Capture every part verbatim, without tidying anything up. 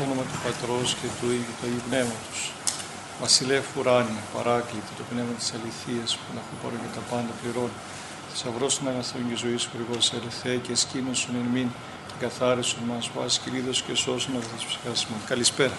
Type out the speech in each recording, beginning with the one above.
το όνομα του Πατρός και του Υιού και του Αγίου Πνεύματος. Βασιλεύ ουράνιε, παράκλητε το πνεύμα της αληθείας που να χωρών και τα πάντα πληρώνει. Θησαυρός των αγαθών και ζωής χορηγός ελευθέ και σκήνωσον εν μην και καθάρισον μας βάσει κυρίδος και σώσον από τις ψυχάς μου. Καλησπέρα.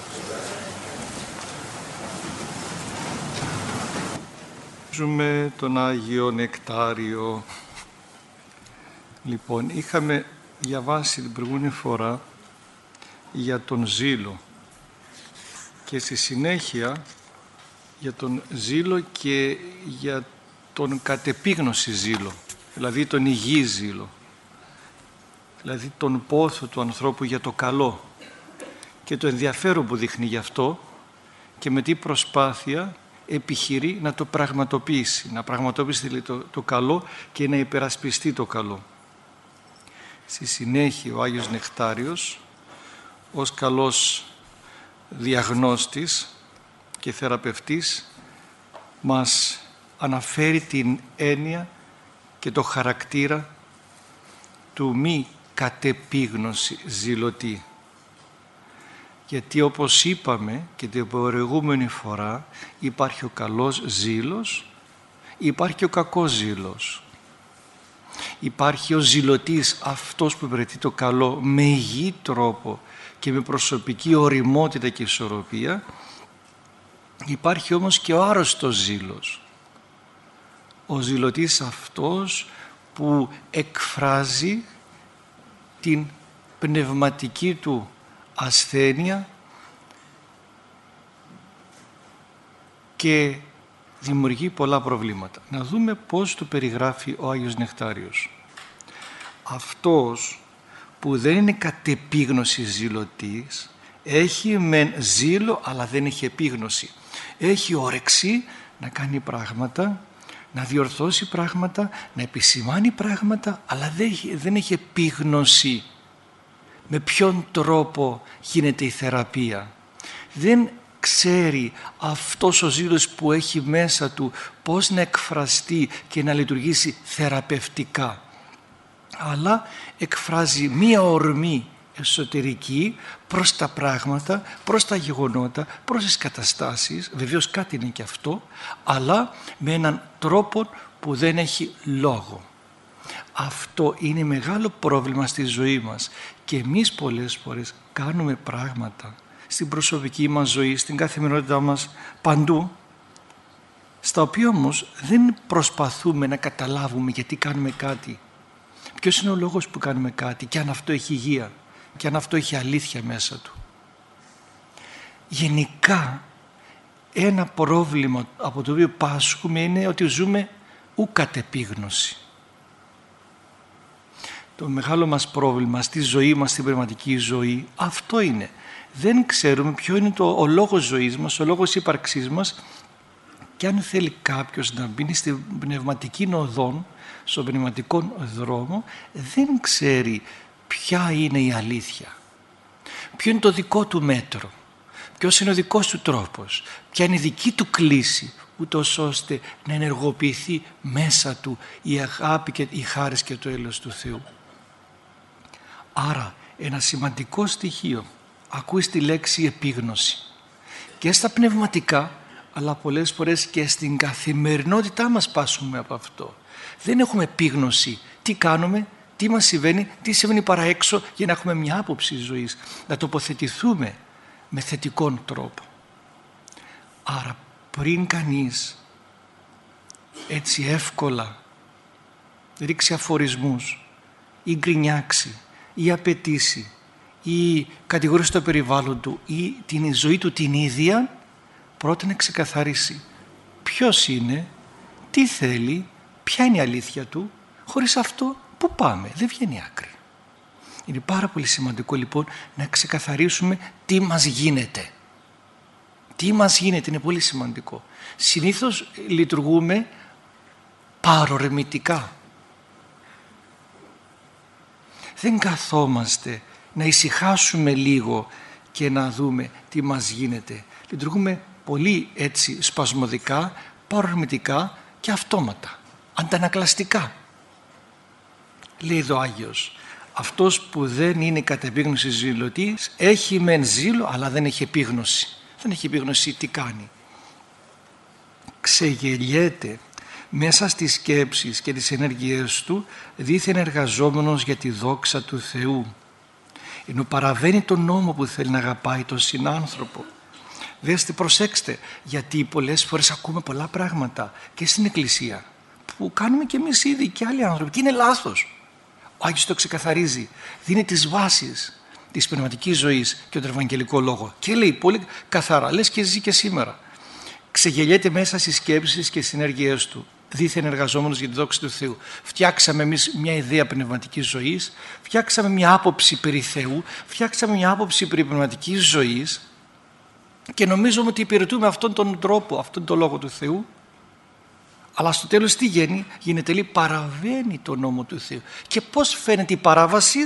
Ζούμε τον Άγιο Νεκτάριο. Λοιπόν, είχαμε διαβάσει την προηγούμενη φορά για τον ζήλο και στη συνέχεια για τον ζήλο και για τον κατεπίγνωση ζήλο, δηλαδή τον υγιή ζήλο, δηλαδή τον πόθο του ανθρώπου για το καλό και το ενδιαφέρον που δείχνει γι' αυτό και με τι προσπάθεια επιχειρεί να το πραγματοποιήσει, να πραγματοποιήσει το, το καλό και να υπερασπιστεί το καλό. Στη συνέχεια ο Άγιος Νεκτάριος ως καλός διαγνώστης και θεραπευτής μας αναφέρει την έννοια και το χαρακτήρα του μη κατεπίγνωση ζηλωτή. Γιατί όπως είπαμε και την προηγούμενη φορά υπάρχει ο καλός ζήλος, υπάρχει και ο κακός ζήλος. Υπάρχει ο ζηλωτής, αυτός που υπηρετεί το καλό με υγιή τρόπο και με προσωπική ωριμότητα και ισορροπία. Υπάρχει όμως και ο άρρωστος ζήλος. Ο ζηλωτής αυτός που εκφράζει την πνευματική του ασθένεια και δημιουργεί πολλά προβλήματα. Να δούμε πώς το περιγράφει ο Άγιος Νεκτάριος. Αυτός που δεν είναι κατεπίγνωση ζηλωτής, έχει μεν ζήλο αλλά δεν έχει επίγνωση. Έχει όρεξη να κάνει πράγματα, να διορθώσει πράγματα, να επισημάνει πράγματα, αλλά δεν έχει, δεν έχει επίγνωση με ποιον τρόπο γίνεται η θεραπεία. Δεν ξέρει αυτός ο ζήλος που έχει μέσα του πώς να εκφραστεί και να λειτουργήσει θεραπευτικά, αλλά εκφράζει μία ορμή εσωτερική προς τα πράγματα, προς τα γεγονότα, προς τις καταστάσεις. Βεβαίως κάτι είναι και αυτό, αλλά με έναν τρόπο που δεν έχει λόγο. Αυτό είναι μεγάλο πρόβλημα στη ζωή μας και εμείς πολλές φορές κάνουμε πράγματα στην προσωπική μας ζωή, στην καθημερινότητά μας, παντού, στα οποία όμως δεν προσπαθούμε να καταλάβουμε γιατί κάνουμε κάτι. Ποιος είναι ο λόγος που κάνουμε κάτι και αν αυτό έχει υγεία και αν αυτό έχει αλήθεια μέσα του. Γενικά ένα πρόβλημα από το οποίο πάσχουμε είναι ότι ζούμε ου κατεπίγνωση. Το μεγάλο μας πρόβλημα στη ζωή μας, στην πνευματική ζωή, αυτό είναι. Δεν ξέρουμε ποιο είναι το, ο λόγος ζωής μας, ο λόγος ύπαρξής μας και αν θέλει κάποιος να μπει στην πνευματική οδόν, στον πνευματικό δρόμο, δεν ξέρει ποια είναι η αλήθεια. Ποιο είναι το δικό του μέτρο, ποιος είναι ο δικός του τρόπος, ποια είναι η δική του κλίση, ούτως ώστε να ενεργοποιηθεί μέσα του η αγάπη και η χάρις και το έλεος του Θεού. Άρα ένα σημαντικό στοιχείο, ακούει στη λέξη επίγνωση και στα πνευματικά, αλλά πολλές φορές και στην καθημερινότητά μας πάσχουμε από αυτό. Δεν έχουμε επίγνωση τι κάνουμε, τι μας συμβαίνει, τι συμβαίνει παρά έξω για να έχουμε μια άποψη ζωής, να τοποθετηθούμε με θετικόν τρόπο. Άρα πριν κανείς έτσι εύκολα ρίξει αφορισμούς ή γκρινιάξει ή απαιτήσει ή κατηγορήσει το περιβάλλον του ή την ζωή του την ίδια, πρώτα να ξεκαθαρίσει ποιος είναι, τι θέλει, ποια είναι η αλήθεια του. Χωρίς αυτό πού πάμε, δεν βγαίνει άκρη. Είναι πάρα πολύ σημαντικό λοιπόν να ξεκαθαρίσουμε τι μας γίνεται. Τι μας γίνεται είναι πολύ σημαντικό. Συνήθως λειτουργούμε παρορμητικά. Δεν καθόμαστε να ησυχάσουμε λίγο και να δούμε τι μας γίνεται. Λειτουργούμε πολύ έτσι σπασμωδικά, παρορμητικά και αυτόματα, αντανακλαστικά. Λέει εδώ ο Άγιος, αυτός που δεν είναι κατ' επίγνωση ζηλωτής έχει μεν ζήλο αλλά δεν έχει επίγνωση. Δεν έχει επίγνωση τι κάνει. Ξεγελιέται μέσα στις σκέψεις και τις ενέργειές του δήθεν εργαζόμενος για τη δόξα του Θεού, ενώ παραβαίνει τον νόμο που θέλει να αγαπάει τον συνάνθρωπο. Δέστε, προσέξτε, γιατί πολλές φορές ακούμε πολλά πράγματα και στην Εκκλησία που κάνουμε και εμείς ήδη και άλλοι άνθρωποι και είναι λάθος. Ο Άγιος το ξεκαθαρίζει, δίνει τις βάσεις της πνευματικής ζωής και τον Ευαγγελικό Λόγο και λέει πολύ καθαρά, λες και ζει και σήμερα. Ξεγελιέται μέσα στις σκέψεις και στις ενέργειές του, δήθεν εργαζόμενος για τη δόξη του Θεού. Φτιάξαμε εμείς μια ιδέα πνευματικής ζωής, φτιάξαμε μια άποψη περί Θεού, φτιάξαμε μια άποψη περί πνευματικής ζωής και νομίζουμε ότι υπηρετούμε αυτόν τον τρόπο, αυτόν τον Λόγο του Θεού, αλλά στο τέλος τι γίνει, γίνεται λέει παραβαίνει τον νόμο του Θεού. Και πώς φαίνεται η παράβαση?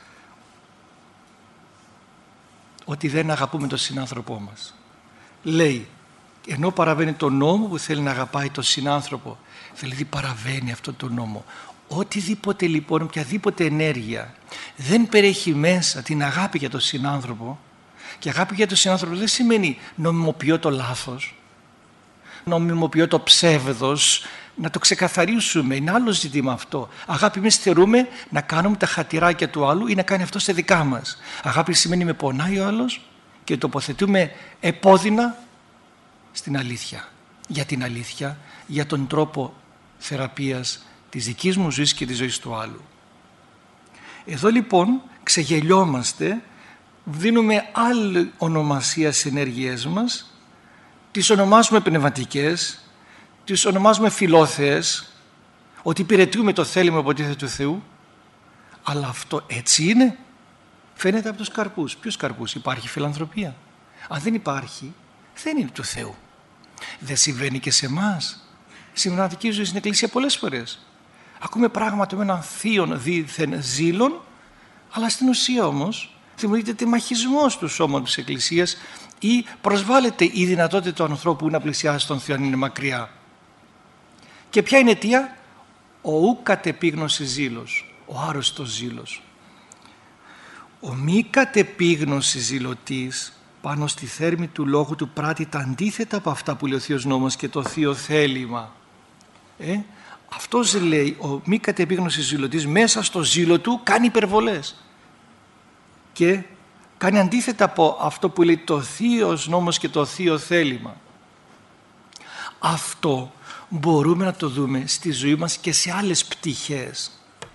Ότι δεν αγαπούμε τον συνάνθρωπό μας. Λέει, ενώ παραβαίνει τον νόμο που θέλει να αγαπάει τον συνάνθρωπο, δηλαδή παραβαίνει αυτόν τον νόμο. Οτιδήποτε λοιπόν, οποιαδήποτε ενέργεια δεν περιέχει μέσα την αγάπη για τον συνάνθρωπο, και αγάπη για τον συνάνθρωπο δεν σημαίνει νομιμοποιώ το λάθος, νομιμοποιώ το ψεύδος, να το ξεκαθαρίσουμε, είναι άλλο ζήτημα αυτό. Αγάπη εμείς θεωρούμε να κάνουμε τα χατηράκια του άλλου ή να κάνει αυτό σε δικά μας. Αγάπη σημαίνει με πονάει ο άλλος και τοποθετούμε επώδυνα στην αλήθεια, για την αλήθεια, για τον τρόπο θεραπείας της δικής μου ζωής και της ζωής του άλλου. Εδώ λοιπόν ξεγελιόμαστε, δίνουμε άλλη ονομασία στις ενέργειές μας, τις ονομάζουμε πνευματικές, τις ονομάζουμε φιλόθεες, ότι υπηρετούμε το θέλημα υποτίθεται του Θεού, αλλά αυτό έτσι είναι? Φαίνεται από τους καρπούς. Ποιους καρπούς? Υπάρχει φιλανθρωπία? Αν δεν υπάρχει, δεν είναι του Θεού. Δεν συμβαίνει και σε εμάς? Στην πνευματική ζωή στην Εκκλησία πολλές φορές ακούμε πράγματα με έναν θείον δίθεν ζήλον, αλλά στην ουσία όμως δημιουργείται τεμαχισμός του σώματος της Εκκλησίας ή προσβάλλεται η δυνατότητα του ανθρώπου να πλησιάσει τον Θεό αν είναι μακριά. Και ποια είναι η αιτία? Ο ου κατ' επίγνωση ζήλος, ο άρρωστος ζήλος. Ο μη κατ' επίγνωση ζηλωτής πάνω στη θέρμη του λόγου του πράττει τα αντίθετα από αυτά που λέει ο Θείος Νόμος και το Θείο Θέλημα. Ε, αυτός λέει, ο μη κατ' επίγνωση ζηλωτής μέσα στο ζήλο του κάνει υπερβολές και κάνει αντίθετα από αυτό που λέει το Θείος Νόμος και το Θείο Θέλημα. Αυτό μπορούμε να το δούμε στη ζωή μας και σε άλλες πτυχές.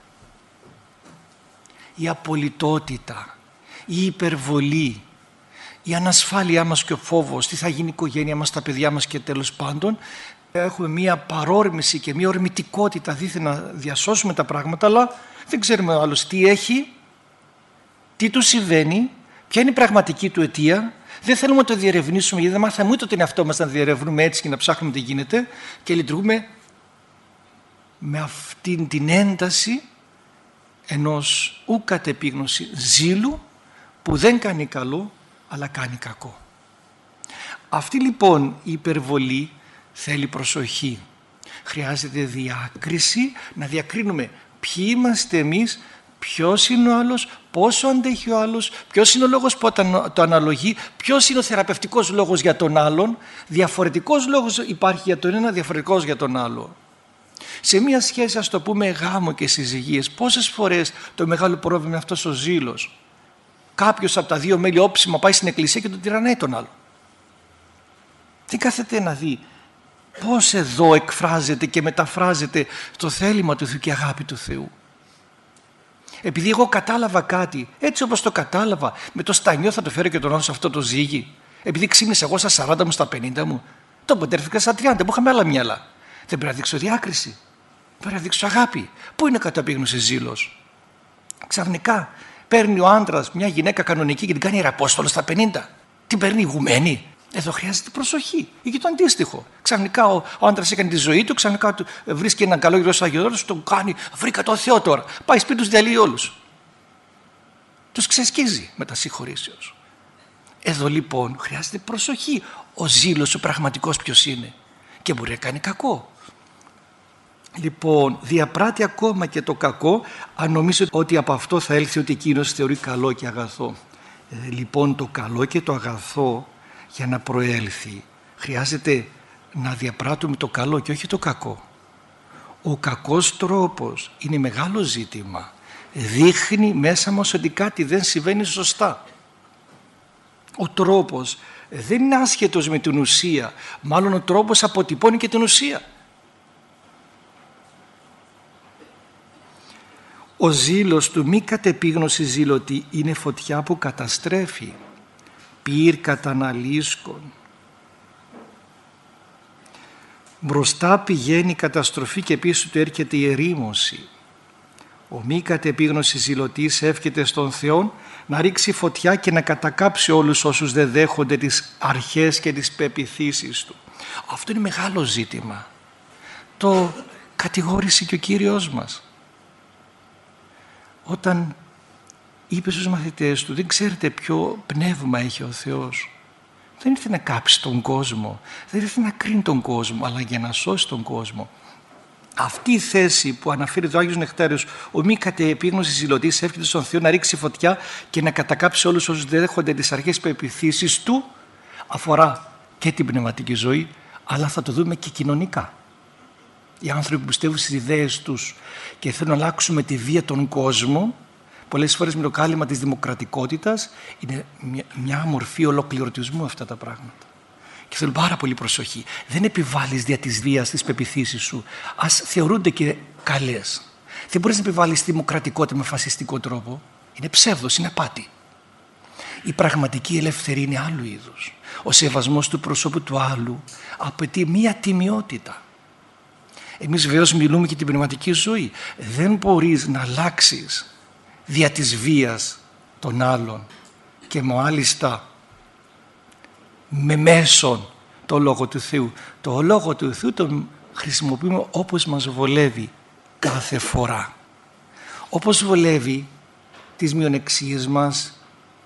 Η απολυτότητα, η υπερβολή, η ανασφάλειά μας και ο φόβος, τι θα γίνει η οικογένεια μας, τα παιδιά μας και τέλος πάντων έχουμε μία παρόρμηση και μία ορμητικότητα δίθεν να διασώσουμε τα πράγματα, αλλά δεν ξέρουμε ο άλλος τι έχει, τι του συμβαίνει, ποια είναι η πραγματική του αιτία. Δεν θέλουμε να το διερευνήσουμε, γιατί δεν μάθαμε ούτε τον εαυτό μας να διερευνούμε έτσι και να ψάχνουμε τι γίνεται και λειτουργούμε με αυτήν την ένταση ενός ου κατ' επίγνωση ζήλου που δεν κάνει καλό αλλά κάνει κακό. Αυτή λοιπόν η υπερβολή θέλει προσοχή. Χρειάζεται διάκριση, να διακρίνουμε ποιοι είμαστε εμείς, ποιος είναι ο άλλος, πόσο αντέχει ο άλλος, ποιος είναι ο λόγος που το αναλογεί, ποιος είναι ο θεραπευτικός λόγος για τον άλλον. Διαφορετικός λόγος υπάρχει για τον ένα, διαφορετικός για τον άλλο. Σε μια σχέση, ας το πούμε γάμο και συζυγίες, πόσες φορές το μεγάλο πρόβλημα είναι αυτός ο ζήλος? Κάποιος από τα δύο μέλη όψιμα πάει στην εκκλησία και τον τυραννάει τον άλλο. Δεν κάθεται να δει πώς εδώ εκφράζεται και μεταφράζεται το θέλημα του Θεού και η αγάπη του Θεού. Επειδή εγώ κατάλαβα κάτι, έτσι όπως το κατάλαβα, με το στανιό θα το φέρω και τον άλλο σε αυτό το ζύγι. Επειδή ξύπνησα εγώ στα σαράντα μου, στα πενήντα μου, το ποντέρθηκα στα τριάντα, που είχαμε άλλα μυαλά. Δεν πρέπει να δείξω διάκριση. Πρέπει να δείξω αγάπη. Πού είναι κατ' επίγνωση ζήλος? Ξαφνικά παίρνει ο άντρας μια γυναίκα κανονική και την κάνει ιεραπόστολο στα πενήντα. Την παίρνει ηγουμένη. Εδώ χρειάζεται προσοχή. Ή και το αντίστοιχο. Ξαφνικά ο, ο άντρας έκανε τη ζωή του, ξαφνικά του βρίσκει έναν καλό γιο Αγιορώτος, τον κάνει. Βρήκα τον Θεό τώρα. Πάει σπίτι του, διαλύει όλους. Τους ξεσκίζει με τα συγχωρήσεως. Εδώ λοιπόν χρειάζεται προσοχή. Ο ζήλος ο πραγματικός ποιος είναι? Και μπορεί να κάνει κακό. Λοιπόν, διαπράττει ακόμα και το κακό αν νομίζει ότι από αυτό θα έλθει ότι εκείνος θεωρεί καλό και αγαθό. Ε, λοιπόν, το καλό και το αγαθό για να προέλθει χρειάζεται να διαπράττουμε το καλό και όχι το κακό. Ο κακός τρόπος είναι μεγάλο ζήτημα. Δείχνει μέσα μας ότι κάτι δεν συμβαίνει σωστά. Ο τρόπος δεν είναι άσχετος με την ουσία, μάλλον ο τρόπος αποτυπώνει και την ουσία. Ο ζήλος του μη κατεπίγνωση ζήλωτη είναι φωτιά που καταστρέφει, πυρ καταναλύσκων. Μπροστά πηγαίνει η καταστροφή και πίσω του έρχεται η ερήμωση. Ο μη κατεπίγνωση ζηλωτής εύχεται στον Θεό να ρίξει φωτιά και να κατακάψει όλους όσους δεν δέχονται τις αρχές και τις πεποιθήσεις του. Αυτό είναι μεγάλο ζήτημα. Το κατηγόρησε και ο Κύριος μας. Όταν είπε στους μαθητές του, δεν ξέρετε ποιο πνεύμα έχει ο Θεός. Δεν ήρθε να κάψει τον κόσμο, δεν ήρθε να κρίνει τον κόσμο, αλλά για να σώσει τον κόσμο. Αυτή η θέση που αναφέρει ο Άγιος Νεκτάριος, ο μη κατεπίγνωσης ζηλωτής εύχεται στον Θεό να ρίξει φωτιά και να κατακάψει όλους όσους δεν δέχονται τις αρχές πεποιθήσεις του, αφορά και την πνευματική ζωή, αλλά θα το δούμε και κοινωνικά. Οι άνθρωποι που πιστεύουν στις ιδέες τους και θέλουν να αλλάξουν με τη βία τον κόσμο, πολλές φορές με το κάλυμα της δημοκρατικότητας, είναι μια, μια μορφή ολοκληρωτισμού αυτά τα πράγματα. Και θέλουν πάρα πολύ προσοχή. Δεν επιβάλλεις δια της βίας τις πεποιθήσεις σου. Ας θεωρούνται και καλές. Δεν μπορείς να επιβάλλεις δημοκρατικότητα με φασιστικό τρόπο. Είναι ψεύδος, είναι απάτη. Η πραγματική ελευθερία είναι άλλου είδους. Ο σεβασμός του προσώπου του άλλου απαιτεί μία τιμιότητα. Εμείς βεβαίως μιλούμε και την πνευματική ζωή. Δεν μπορείς να αλλάξεις δια της βίας των άλλων και μάλιστα με μέσον το Λόγο του Θεού. Το Λόγο του Θεού τον χρησιμοποιούμε όπως μας βολεύει κάθε φορά. Όπως βολεύει τις μειονεξίες μας,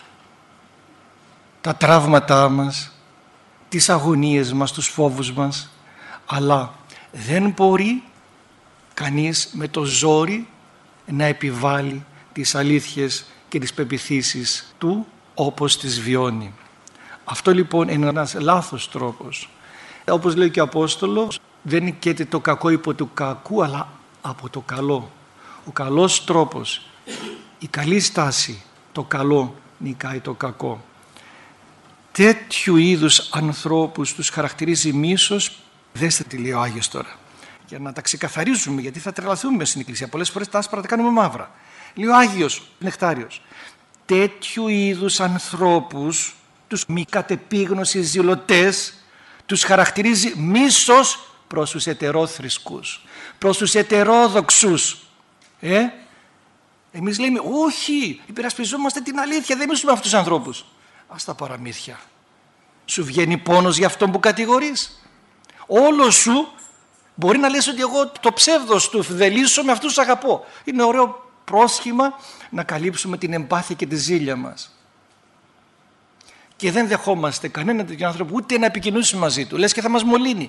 τα τραύματά μας, τις αγωνίες μας, τους φόβους μας, αλλά δεν μπορεί κανείς με το ζόρι να επιβάλλει τις αλήθειες και τις πεποιθήσεις του όπως τις βιώνει. Αυτό λοιπόν είναι ένας λάθος τρόπος. Όπως λέει και ο Απόστολος, δεν νικέται το κακό υπό του κακού, αλλά από το καλό. Ο καλός τρόπος, η καλή στάση, το καλό νικάει το κακό. Τέτοιου είδους ανθρώπους τους χαρακτηρίζει μίσος. Δέστε τι λέει ο Άγιος τώρα, για να τα ξεκαθαρίζουμε, γιατί θα τρελαθούμε στην Εκκλησία. Πολλές φορές τα άσπρα τα κάνουμε μαύρα. Λέει ο Άγιος Νεκτάριος, τέτοιου είδους ανθρώπους, τους μη κατεπίγνωσης ζηλωτές, τους χαρακτηρίζει μίσος προς τους ετερόθρησκους, προς τους ετερόδοξους. Ε? Εμείς λέμε όχι, υπερασπιζόμαστε την αλήθεια, δεν μισούμε αυτούς τους ανθρώπους. Ας τα παραμύθια. Σου βγαίνει πόνος για αυτόν που κατηγορείς? Όλο σου μπορεί να λες ότι εγώ το ψεύδος του φδελίσω, με αυτούς τους αγαπώ. Είναι ωραίο πρόσχημα να καλύψουμε την εμπάθεια και τη ζήλια μας. Και δεν δεχόμαστε κανέναν τέτοιο άνθρωπο ούτε να επικοινωνήσουμε μαζί του. Λες και θα μας μολύνει.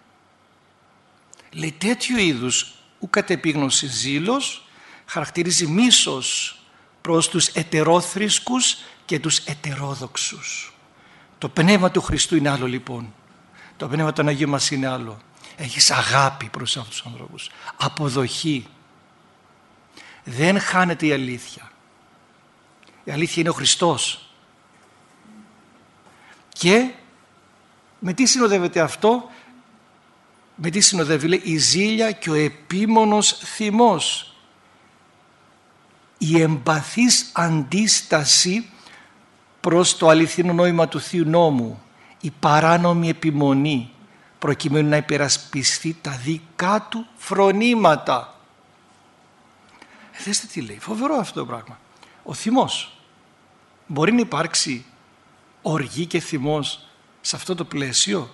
Λέει τέτοιου είδους ου κατεπίγνωση ζήλος χαρακτηρίζει μίσος προς τους ετερόθρησκους και τους ετερόδοξους. Το πνεύμα του Χριστού είναι άλλο λοιπόν. Το πνεύμα των Αγίων μας είναι άλλο. Έχεις αγάπη προς αυτούς τους ανθρώπους. Αποδοχή. Δεν χάνεται η αλήθεια. Η αλήθεια είναι ο Χριστός. Και με τι συνοδεύεται αυτό? Με τι συνοδεύει? Λέει η ζήλια και ο επίμονος θυμός. Η εμπαθής αντίσταση προς το αληθινό νόημα του Θείου Νόμου. Η παράνομη επιμονή προκειμένου να υπερασπιστεί τα δικά του φρονήματα. Ε, δέστε τι λέει, φοβερό αυτό το πράγμα. Ο θυμός. Μπορεί να υπάρξει οργή και θυμός σε αυτό το πλαίσιο?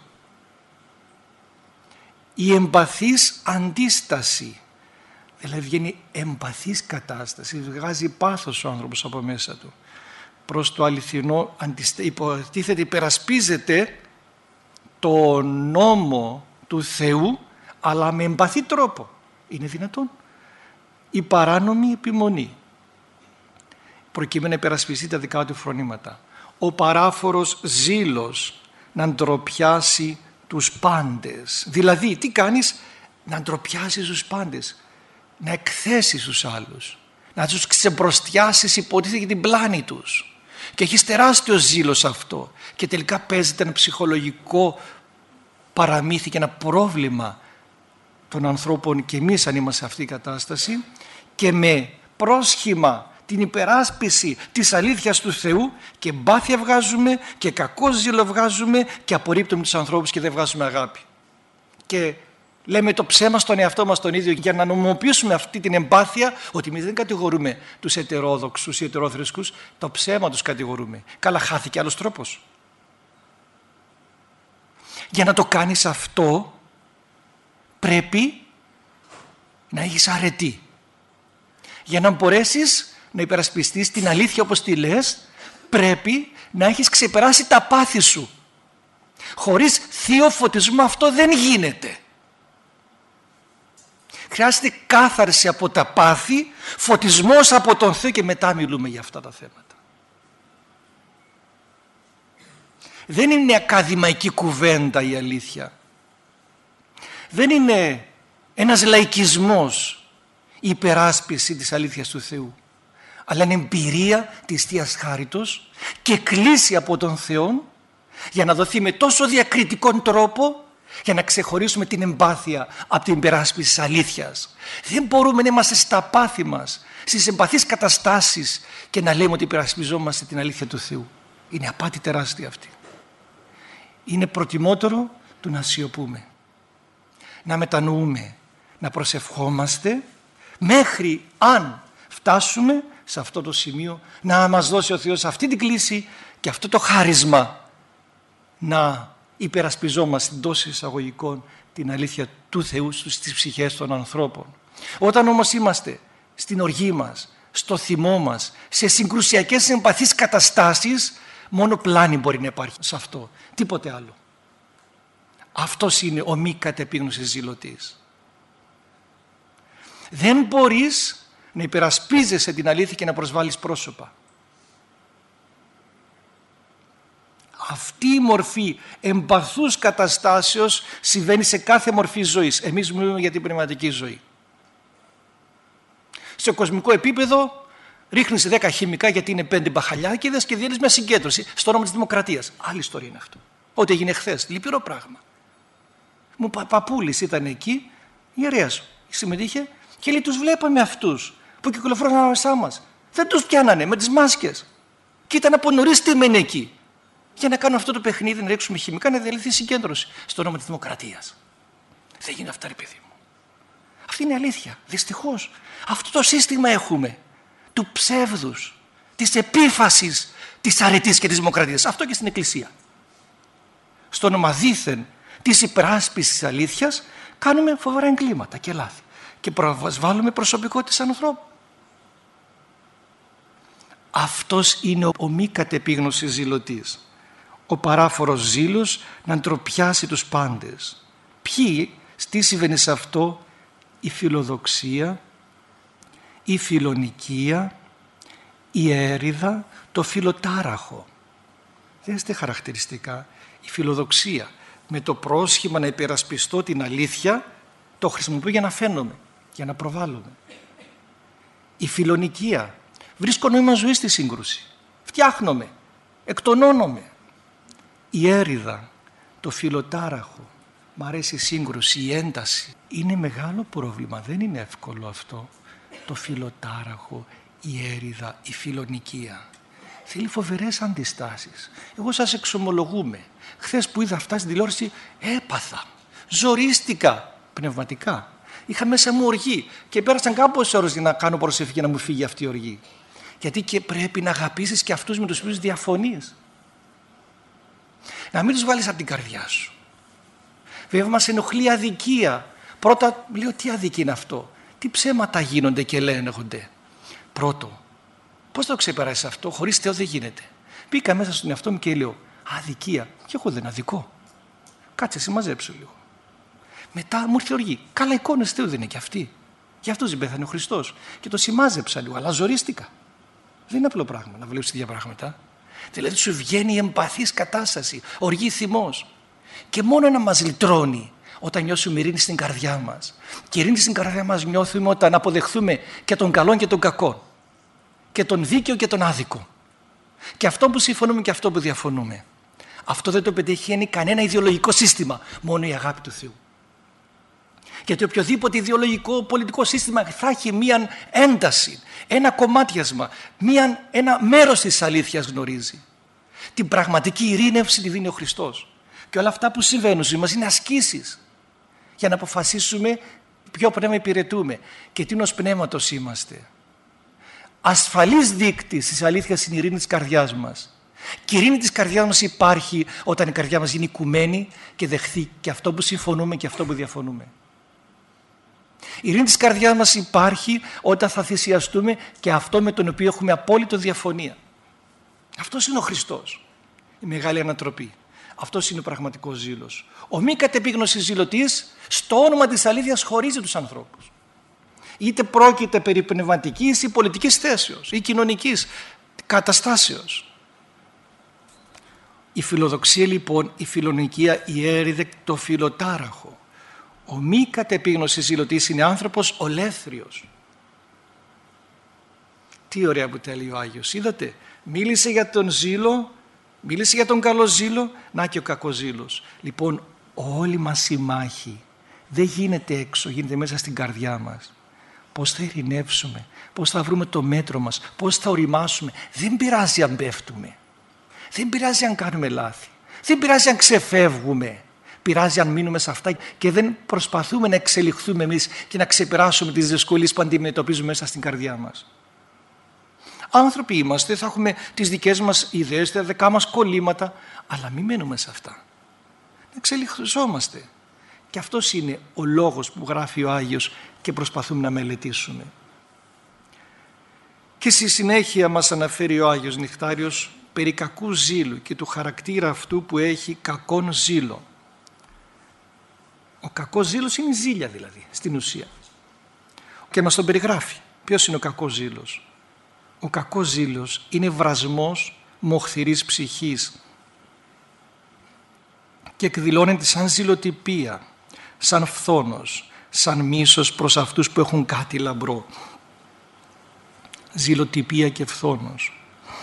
Η εμπαθής αντίσταση, δηλαδή βγαίνει εμπαθής κατάσταση, βγάζει πάθος ο άνθρωπος από μέσα του προς το αληθινό, υποτίθεται υπερασπίζεται το νόμο του Θεού, αλλά με εμπαθή τρόπο. Είναι δυνατόν? Η παράνομη επιμονή, προκειμένου να υπερασπιστεί τα δικά του φρονήματα. Ο παράφορος ζήλος να ντροπιάσει τους πάντες. Δηλαδή, τι κάνεις? Να ντροπιάσεις τους πάντες, να εκθέσεις τους άλλους, να τους ξεμπροστιάσεις υποτίθεται για την πλάνη τους. Και έχεις τεράστιο ζήλο σε αυτό και τελικά παίζεται ένα ψυχολογικό παραμύθι και ένα πρόβλημα των ανθρώπων, και εμείς αν είμαστε σε αυτή η κατάσταση, και με πρόσχημα την υπεράσπιση της αλήθειας του Θεού και εμπάθεια βγάζουμε και κακό ζήλο βγάζουμε και απορρίπτουμε τους ανθρώπους και δεν βγάζουμε αγάπη. Και λέμε το ψέμα στον εαυτό μας τον ίδιο για να νομιμοποιήσουμε αυτή την εμπάθεια, ότι εμείς δεν κατηγορούμε τους ετερόδοξους ή ετερόθρησκους, το ψέμα τους κατηγορούμε. Καλά, χάθηκε άλλος τρόπος. Για να το κάνεις αυτό πρέπει να έχεις αρετή. Για να μπορέσεις να υπερασπιστείς την αλήθεια όπως τη λες, πρέπει να έχεις ξεπεράσει τα πάθη σου. Χωρίς θείο φωτισμό αυτό δεν γίνεται. Χρειάζεται κάθαρση από τα πάθη, φωτισμός από τον Θεό, και μετά μιλούμε για αυτά τα θέματα. Δεν είναι ακαδημαϊκή κουβέντα η αλήθεια. Δεν είναι ένας λαϊκισμός η υπεράσπιση της αλήθειας του Θεού, αλλά είναι εμπειρία της Θείας Χάριτος και κλίση από τον Θεό για να δοθεί με τόσο διακριτικό τρόπο, για να ξεχωρίσουμε την εμπάθεια από την υπεράσπιση της αλήθειας. Δεν μπορούμε να είμαστε στα πάθη μας, στις εμπαθείς καταστάσεις, και να λέμε ότι υπερασπιζόμαστε την αλήθεια του Θεού. Είναι απάτη τεράστια αυτή. Είναι προτιμότερο του να σιωπούμε, να μετανοούμε, να προσευχόμαστε, μέχρι αν φτάσουμε σε αυτό το σημείο να μας δώσει ο Θεός αυτή την κλίση και αυτό το χάρισμα να υπερασπιζόμαστε εντός εισαγωγικών την αλήθεια του Θεού στις ψυχές των ανθρώπων. Όταν όμως είμαστε στην οργή μας, στο θυμό μας, σε συγκρουσιακές εμπαθείς καταστάσεις, μόνο πλάνη μπορεί να υπάρχει σε αυτό, τίποτε άλλο. Αυτός είναι ο μη κατεπίγνωσης ζηλωτής. Δεν μπορείς να υπερασπίζεσαι την αλήθεια και να προσβάλλεις πρόσωπα. Αυτή η μορφή εμπαθούς καταστάσεως συμβαίνει σε κάθε μορφή ζωής. Εμείς μιλούμε για την πνευματική ζωή. Σε κοσμικό επίπεδο ρίχνεις δέκα χημικά γιατί είναι πέντε μπαχαλιάκηδες και διέλυσεις μια συγκέντρωση στο όνομα της δημοκρατίας. Άλλη ιστορία είναι αυτό. Ό,τι έγινε χθες, λυπηρό πράγμα. Μου πα, παππούλης ήταν εκεί, ιερέας συμμετείχε, και λέει τους βλέπαμε αυτούς που κυκλοφορούσαν ανάμεσά μας. Δεν τους πιάνανε με τις μάσκες. Και ήταν από νωρίς στημένοι εκεί. Για να κάνουμε αυτό το παιχνίδι, να ρίξουμε χημικά, να διαλυθεί συγκέντρωση στο όνομα της δημοκρατίας. Δεν γίνει αυτά, ρε παιδί μου. Αυτή είναι η αλήθεια. Δυστυχώς. Αυτό το σύστημα έχουμε. Του ψεύδους, της επίφασης, της αρετής και της δημοκρατίας. Αυτό και στην Εκκλησία. Στο όνομα δήθεν της υπεράσπισης της αλήθειας, κάνουμε φοβερά εγκλήματα και λάθη. Και προσβάλλουμε προσωπικότητες ανθρώπου. Αυτός είναι ο μη κατεπίγνωσης ζηλωτής. Ο παράφορος ζήλος να ντροπιάσει τους πάντες. Ποιοι, τι συμβαίνει σε αυτό? Η φιλοδοξία, η φιλονικία, η έριδα, το φιλοτάραχο. Δέστε χαρακτηριστικά. Η φιλοδοξία, με το πρόσχημα να υπερασπιστώ την αλήθεια, το χρησιμοποιώ για να φαίνομαι, για να προβάλλομαι. Η φιλονικία, βρίσκω νόημα ζωή στη σύγκρουση. Φτιάχνομαι, εκτονώνομαι. Η έριδα, το φιλοτάραχο, μ' αρέσει η σύγκρουση, η ένταση. Είναι μεγάλο πρόβλημα, δεν είναι εύκολο αυτό. Το φιλοτάραχο, η έριδα, η φιλονικία. Θέλει φοβερές αντιστάσεις. Εγώ σας εξομολογούμε. Χθες που είδα αυτά στην τηλεόραση, έπαθα, ζορίστηκα πνευματικά. Είχα μέσα μου οργή και πέρασαν κάποιες ώρες για να κάνω προσευχή για να μου φύγει αυτή η οργή. Γιατί και πρέπει να αγαπήσεις και αυτούς με τους οποίους διαφωνείς. Να μην τους βάλεις από την καρδιά σου. Βέβαια μας ενοχλεί αδικία. Πρώτα λέω, τι αδικία είναι αυτό? Τι ψέματα γίνονται και ελέγχονται? Πρώτο, πώς θα το ξεπεράσεις αυτό? Χωρίς Θεό δεν γίνεται. Μπήκα μέσα στον εαυτό μου και λέω, αδικία. Και εγώ δεν αδικώ. Κάτσε εσύ, μαζέψου λίγο. Μετά μου ήρθε οργή. Καλά, εικόνες Θεού δεν είναι και αυτή. Για αυτούς πέθανε ο Χριστός. Και το σημάζεψα λίγο, αλλά ζορίστηκα. Δεν είναι απλό πράγμα να βλέπεις τέτοια πράγματα. Δηλαδή σου βγαίνει η εμπαθής κατάσταση, οργή θυμός. Και μόνο ένα μας λυτρώνει όταν νιώσουμε ειρήνη στην καρδιά μας. Και ειρήνη στην καρδιά μας νιώθουμε όταν αποδεχθούμε και τον καλό και τον κακό. Και τον δίκαιο και τον άδικο. Και αυτό που συμφωνούμε και αυτό που διαφωνούμε. Αυτό δεν το πετυχαίνει κανένα ιδεολογικό σύστημα, μόνο η αγάπη του Θεού. Γιατί οποιοδήποτε ιδεολογικό πολιτικό σύστημα θα έχει μία ένταση, ένα κομμάτιασμα, μία, ένα μέρος της αλήθειας γνωρίζει. Την πραγματική ειρήνευση τη δίνει ο Χριστός. Και όλα αυτά που συμβαίνουν σε μας είναι ασκήσεις για να αποφασίσουμε ποιο πνεύμα υπηρετούμε και τι ως πνεύματος είμαστε. Ασφαλής δείκτης της αλήθειας είναι η ειρήνη της καρδιάς μας. Και η ειρήνη της καρδιάς μας υπάρχει όταν η καρδιά μας γίνει οικουμένη και δεχθεί και αυτό που συμφωνούμε και αυτό που διαφωνούμε. Η ειρήνη της καρδιάς μας υπάρχει όταν θα θυσιαστούμε και αυτό με τον οποίο έχουμε απόλυτο διαφωνία. Αυτός είναι ο Χριστός, η μεγάλη ανατροπή. Αυτός είναι ο πραγματικός ζήλος. Ο μη κατεπίγνωσης ζηλωτής στο όνομα της αλήθειας χωρίζει τους ανθρώπους. Είτε πρόκειται περί πνευματικής ή πολιτικής θέσεως ή κοινωνικής καταστάσεως. Η φιλοδοξία λοιπόν, η φιλονικία ιέριδε το φιλοτάραχο. Ο μη κατεπίγνωσης ζηλωτής είναι άνθρωπος ολέθριος. Τι ωραία που τα λέει ο Άγιος. Είδατε, μίλησε για τον ζήλο, μίλησε για τον καλό ζήλο, να και ο κακός ζήλος. Λοιπόν, όλη μας η μάχη δεν γίνεται έξω, γίνεται μέσα στην καρδιά μας. Πώς θα ειρηνεύσουμε, πώς θα βρούμε το μέτρο μας, πώς θα οριμάσουμε. Δεν πειράζει αν πέφτουμε, δεν πειράζει αν κάνουμε λάθη, δεν πειράζει αν ξεφεύγουμε. Πειράζει αν μείνουμε σε αυτά και δεν προσπαθούμε να εξελιχθούμε εμείς και να ξεπεράσουμε τις δυσκολίες που αντιμετωπίζουμε μέσα στην καρδιά μας. Άνθρωποι είμαστε, θα έχουμε τις δικές μας ιδέες, τα δικά μας κολλήματα, αλλά μην μένουμε σε αυτά. Να εξελιχθόμαστε. Και αυτός είναι ο λόγος που γράφει ο Άγιος και προσπαθούμε να μελετήσουμε. Και στη συνέχεια μας αναφέρει ο Άγιος Νεκτάριος περί κακού ζήλου και του χαρακτήρα αυτού που έχει κακόν ζήλο. Ο κακός ζήλος είναι η ζήλια δηλαδή, στην ουσία. Και μας τον περιγράφει. Ποιος είναι ο κακός ζήλος? Ο κακός ζήλος είναι βρασμός μοχθηρής ψυχής και εκδηλώνεται σαν ζηλοτυπία, σαν φθόνος, σαν μίσος προς αυτούς που έχουν κάτι λαμπρό. Ζηλοτυπία και φθόνος.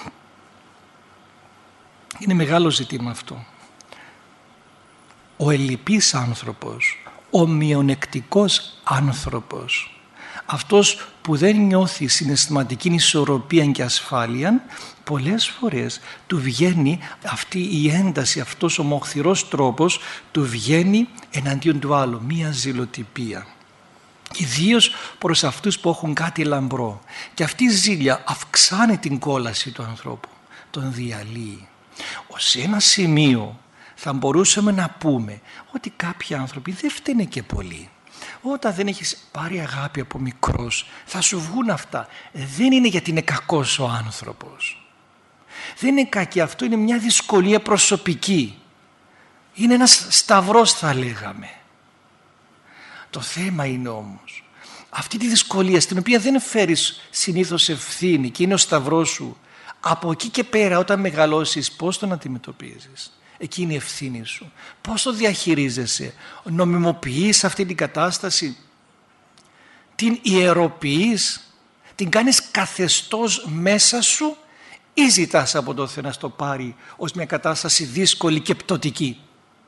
Είναι μεγάλο ζήτημα αυτό. Ο ελλειπής άνθρωπος, ο μειονεκτικός άνθρωπος, αυτός που δεν νιώθει συναισθηματική ισορροπία και ασφάλεια, πολλές φορές του βγαίνει αυτή η ένταση, αυτός ο μοχθηρός τρόπος, του βγαίνει εναντίον του άλλου, μία ζηλοτυπία. Ιδίως προς αυτούς που έχουν κάτι λαμπρό. Και αυτή η ζήλια αυξάνει την κόλαση του ανθρώπου, τον διαλύει. Ως ένα σημείο θα μπορούσαμε να πούμε ότι κάποιοι άνθρωποι δεν φταίνε και πολύ. Όταν δεν έχεις πάρει αγάπη από μικρός θα σου βγουν αυτά. Δεν είναι γιατί είναι κακός ο άνθρωπος. Δεν είναι κακή, αυτό είναι μια δυσκολία προσωπική. Είναι ένας σταυρός θα λέγαμε. Το θέμα είναι όμως αυτή τη δυσκολία στην οποία δεν φέρεις συνήθως ευθύνη και είναι ο σταυρός σου. Από εκεί και πέρα όταν μεγαλώσεις πώς τον αντιμετωπίζεις? Εκεί είναι η ευθύνη σου. Πώς το διαχειρίζεσαι? Νομιμοποιείς αυτή την κατάσταση? Την ιεροποιείς? Την κάνεις καθεστώς μέσα σου ή ζητάς από το Θεό να στο πάρει ως μια κατάσταση δύσκολη και πτωτική?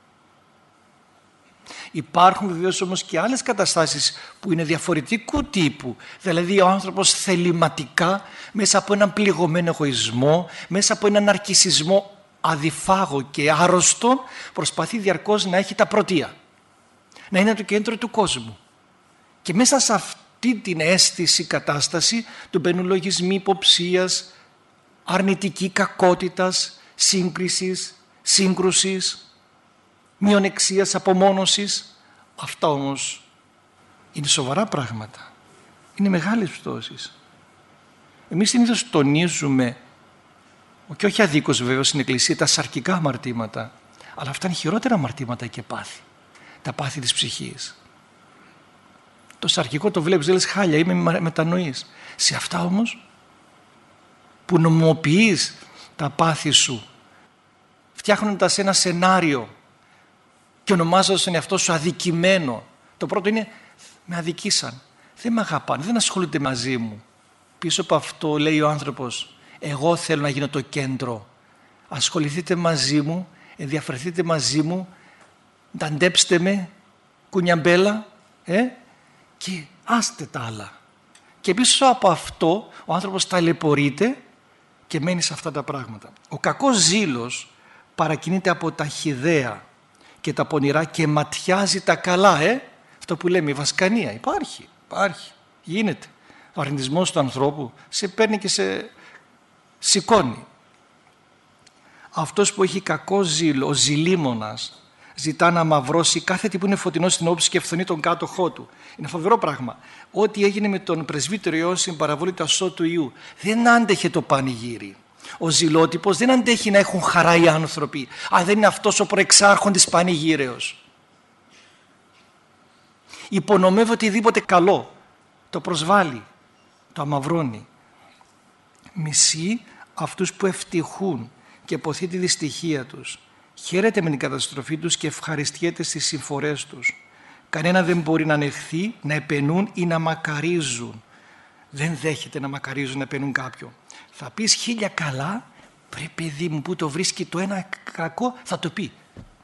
Υπάρχουν βεβαίως όμως και άλλες καταστάσεις που είναι διαφορετικού τύπου. Δηλαδή ο άνθρωπος θεληματικά μέσα από έναν πληγωμένο εγωισμό, μέσα από έναν ναρκισσισμό αδιφάγο και άρρωστο προσπαθεί διαρκώς να έχει τα πρωτεία. Να είναι το κέντρο του κόσμου. Και μέσα σε αυτή την αίσθηση κατάσταση του μπαίνουν λογισμοί υποψίας, αρνητική κακότητας, σύγκρισης, σύγκρουσης, μειονεξίας, απομόνωσης. Αυτά όμως είναι σοβαρά πράγματα. Είναι μεγάλες πτώσεις. Εμείς συνήθως τονίζουμε, και όχι αδίκως βέβαια στην Εκκλησία, τα σαρκικά αμαρτήματα, αλλά αυτά είναι χειρότερα αμαρτήματα και πάθη. Τα πάθη της ψυχής. Το σαρκικό το βλέπεις, δεν λες χάλια, είμαι μετανοής. Σε αυτά όμως που νομιμοποιείς τα πάθη σου, φτιάχνοντας ένα σενάριο και ονομάζοντας τον εαυτό σου αδικημένο. Το πρώτο είναι, με αδικήσαν, δεν με αγαπάνε, δεν ασχολούνται μαζί μου. Πίσω από αυτό λέει ο άνθρωπος, εγώ θέλω να γίνω το κέντρο. Ασχοληθείτε μαζί μου, ενδιαφερθείτε μαζί μου, νταντέψτε με, κουνιαμπέλα, ε, και άστε τα άλλα. Και πίσω από αυτό ο άνθρωπος ταλαιπωρείται και μένει σε αυτά τα πράγματα. Ο κακός ζήλος παρακινείται από τα χυδαία και τα πονηρά και ματιάζει τα καλά, ε. Αυτό που λέμε, η βασκανία. Υπάρχει, υπάρχει, γίνεται. Ο αρνητισμός του ανθρώπου σε παίρνει και σε σηκώνει. Αυτός που έχει κακό ζήλο, ο ζηλίμωνας, ζητά να μαυρώσει κάθε τι που είναι φωτεινό στην όψη και φθονεί τον κάτοχό του. Είναι φοβερό πράγμα. Ό,τι έγινε με τον πρεσβύτερο Ιώσην παραβολή του ασώτου Ιού, δεν άντεχε το πανηγύρι. Ο ζηλότυπος δεν αντέχει να έχουν χαρά οι άνθρωποι, αν δεν είναι αυτός ο προεξάρχοντης πανηγύρεως. Υπονομεύει οτιδήποτε καλό, το προσβάλλει, το αμαυρώνει. Μισεί αυτούς που ευτυχούν και ποθεί τη δυστυχία τους. Χαίρεται με την καταστροφή τους και ευχαριστιέται στις συμφορές τους. Κανένα δεν μπορεί να ανεχθεί, να επενούν ή να μακαρίζουν. Δεν δέχεται να μακαρίζουν, να επενούν κάποιον. Θα πεις χίλια καλά, πρέπει παιδί μου που το βρίσκει το ένα κακό, θα το πει.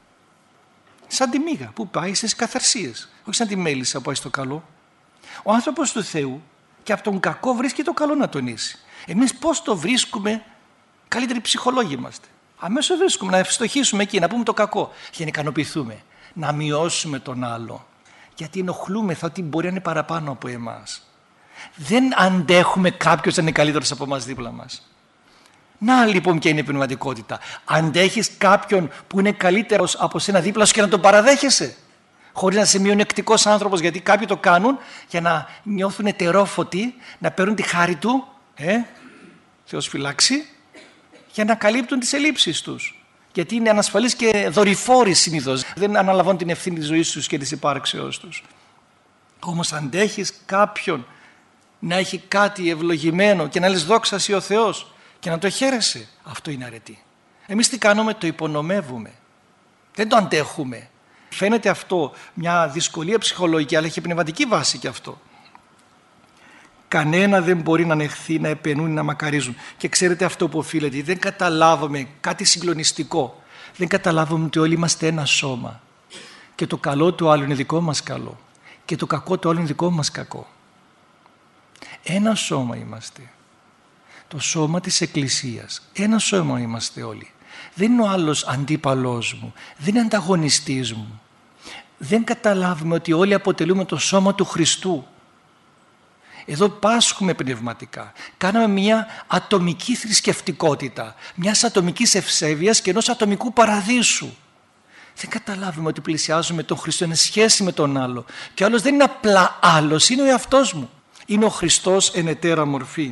Σαν τη μύγα που πάει στις καθαρσίες, όχι σαν τη μέλισσα που πάει στο καλό. Ο άνθρωπος του Θεού και από τον κακό βρίσκει το καλό να τονίσει. Εμείς πώς το βρίσκουμε, καλύτεροι ψυχολόγοι είμαστε. Αμέσως βρίσκουμε να ευστοχίσουμε εκεί, να πούμε το κακό για να ικανοποιηθούμε, να μειώσουμε τον άλλο. Γιατί ενοχλούμεθα ότι μπορεί να είναι παραπάνω από εμάς. Δεν αντέχουμε κάποιος να είναι καλύτερος από εμάς δίπλα μας. Να λοιπόν ποια είναι η πνευματικότητα. Αντέχεις κάποιον που είναι καλύτερος από σένα δίπλα σου και να τον παραδέχεσαι. Χωρίς να είσαι μειονεκτικός άνθρωπος, γιατί κάποιοι το κάνουν για να νιώθουν ετερόφωτοι, να παίρνουν τη χάρη του, ε, Θεός φυλάξει, για να καλύπτουν τις ελλείψεις τους. Γιατί είναι ανασφαλείς και δορυφόροι συνήθως. Δεν αναλαμβάνουν την ευθύνη της ζωής τους και της υπάρξεώς τους. Όμως αντέχεις κάποιον να έχει κάτι ευλογημένο και να λες δόξα σοι ο Θεός και να το χαίρεσαι, αυτό είναι αρετή. Εμείς τι κάνουμε, το υπονομεύουμε. Δεν το αντέχουμε. Φαίνεται αυτό μια δυσκολία ψυχολογική, αλλά έχει πνευματική βάση και αυτό. Κανένα δεν μπορεί να ανεχθεί, να επενούν, να μακαρίζουν. Και ξέρετε αυτό που οφείλεται, δεν καταλάβαμε κάτι συγκλονιστικό. Δεν καταλάβαμε ότι όλοι είμαστε ένα σώμα. Και το καλό του άλλου είναι δικό μας καλό. Και το κακό του άλλου είναι δικό μας κακό. Ένα σώμα είμαστε. Το σώμα της Εκκλησίας. Ένα σώμα είμαστε όλοι. Δεν είναι ο άλλος αντίπαλός μου. Δεν είναι ανταγωνιστής μου. Δεν καταλάβουμε ότι όλοι αποτελούμε το σώμα του Χριστού. Εδώ πάσχουμε πνευματικά. Κάναμε μια ατομική θρησκευτικότητα, μιας ατομικής ευσέβειας και ενός ατομικού παραδείσου. Δεν καταλάβουμε ότι πλησιάζουμε τον Χριστό, είναι σχέση με τον άλλο. Και ο άλλος δεν είναι απλά άλλος, είναι ο εαυτός μου. Είναι ο Χριστός εν ετέρα μορφή.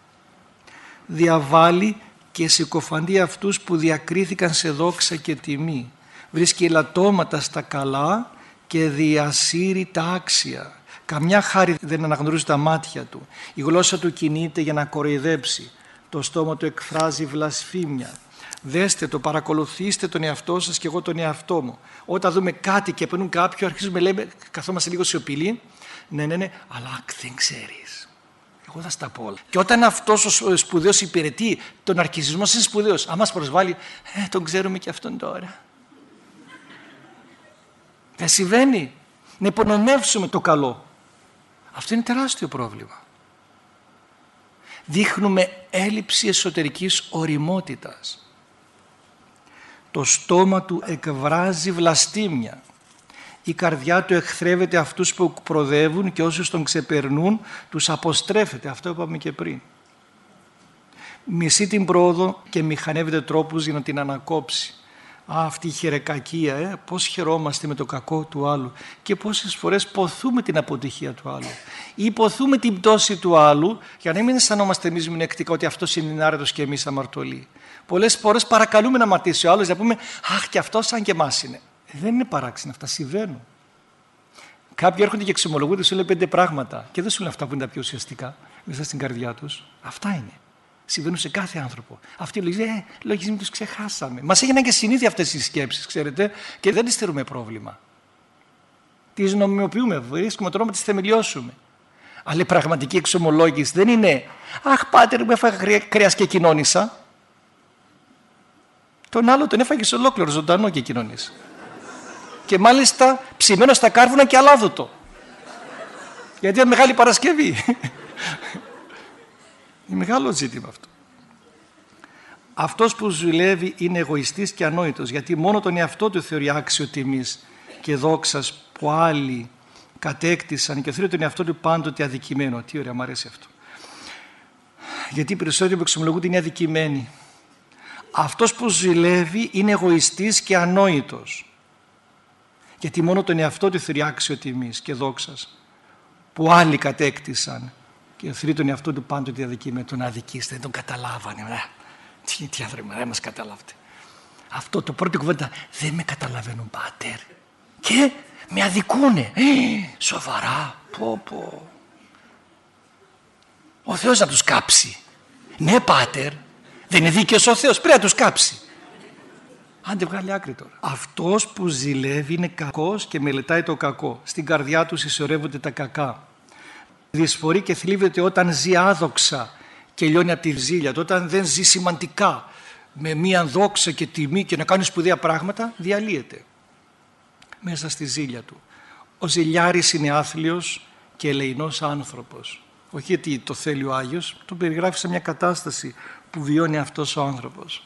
Διαβάλλει και συκοφαντεί αυτούς που διακρίθηκαν σε δόξα και τιμή. Βρίσκει ελαττώματα στα καλά και διασύρει τα άξια. Καμιά χάρη δεν αναγνωρίζει τα μάτια του. Η γλώσσα του κινείται για να κοροϊδέψει. Το στόμα του εκφράζει βλασφήμια. Δέστε το, παρακολουθήστε τον εαυτό σας και εγώ τον εαυτό μου. Όταν δούμε κάτι και παίρνουν κάποιο, αρχίζουμε λέμε, καθόμαστε λίγο σιωπηλοί. Ναι, ναι, ναι, αλλά δεν ξέρεις. Εγώ θα στα πω όλα. Και όταν αυτός ο σπουδαίος υπηρετεί τον αρκισισμό, είναι σπουδαίος. Αν μας προσβάλλει, ε, τον ξέρουμε και αυτόν τώρα. Δεν συμβαίνει. Να υπονομεύσουμε το καλό. Αυτό είναι τεράστιο πρόβλημα. Δείχνουμε έλλειψη εσωτερικής ωριμότητας. Το στόμα του εκβράζει βλαστήμια. Η καρδιά του εχθρεύεται αυτούς που προδεύουν και όσους τον ξεπερνούν τους αποστρέφεται. Αυτό είπαμε και πριν. Μισεί την πρόοδο και μηχανεύεται τρόπους για να την ανακόψει. Α, αυτή η χερεκακία, ε, πώς χαιρόμαστε με το κακό του άλλου και πόσες φορές ποθούμε την αποτυχία του άλλου ή ποθούμε την πτώση του άλλου για να μην αισθανόμαστε εμείς μειονεκτικά ότι αυτός είναι άρετος και εμείς αμαρτωλοί. Πολλές φορές παρακαλούμε να αμαρτήσει ο άλλος για να πούμε αχ, και αυτός σαν και εμάς είναι. Δεν είναι παράξενα, αυτά συμβαίνουν. Κάποιοι έρχονται και εξομολογούνται, σου λένε πέντε πράγματα και δεν σου λένε αυτά που είναι τα πιο ουσιαστικά μέσα στην καρδιά τους. Αυτά είναι. Συμβαίνουν σε κάθε άνθρωπο. Αυτοί λογίζουν, ε, λογισμοί τους ξεχάσαμε. Μας έγιναν και συνήθεια αυτές οι σκέψεις, ξέρετε, και δεν τις θεωρούμε πρόβλημα. Τις νομιμοποιούμε, βρίσκουμε τρόπο να τις θεμελιώσουμε. Αλλά η πραγματική εξομολόγηση δεν είναι «Αχ, πάτερ, μου έφαγα κρέας και κοινώνησα». Τον άλλο τον έφαγες ολόκληρο, ζωντανό και κοινώνησα. Και μάλιστα ψημένο στα κάρβουνα και αλάδωτο. Γιατί είναι Μεγάλη Παρασκευή. Είναι μεγάλο ζήτημα αυτό. Αυτός που ζηλεύει είναι εγωιστής και ανόητος, γιατί μόνο τον εαυτό του θεωρεί άξιο τιμής και δόξας που άλλοι κατέκτησαν και θεωρεί τον εαυτό του πάντοτε αδικημένο. Τι ωραία, μου αρέσει αυτό. Γιατί οι περισσότεροι που εξομολογούνται είναι αδικημένοι. Αυτός που ζηλεύει είναι εγωιστής και ανόητος, γιατί μόνο τον εαυτό του θεωρεί άξιο τιμής και δόξας που άλλοι κατέκτησαν και θεωρεί τον εαυτό του πάντοτε αδικημένο. Τον αδικήστε, δεν τον καταλάβανε. Τι, τι άνθρωποι, δεν μας καταλάβετε. Αυτό το πρώτο κουβέντα, δεν με καταλαβαίνουν, πάτερ. Και με αδικούνε. Ε, σοβαρά, πω πω. Ο Θεός να τους κάψει. Ναι, πάτερ, δεν είναι δίκαιος ο Θεός, πρέπει να τους κάψει. Άντε βγάλει άκρη τώρα. Αυτός που ζηλεύει είναι κακός και μελετάει το κακό. Στην καρδιά του συσσωρεύονται τα κακά. Δυσφορεί και θλίβεται όταν ζει άδοξα και λιώνει από τη ζήλια του. Όταν δεν ζει σημαντικά με μία δόξα και τιμή και να κάνει σπουδαία πράγματα, διαλύεται μέσα στη ζήλια του. Ο ζηλιάρης είναι άθλιος και ελεεινός άνθρωπος. Όχι γιατί το θέλει ο Άγιος, το περιγράφει σε μια κατάσταση που βιώνει αυτός ο άνθρωπος.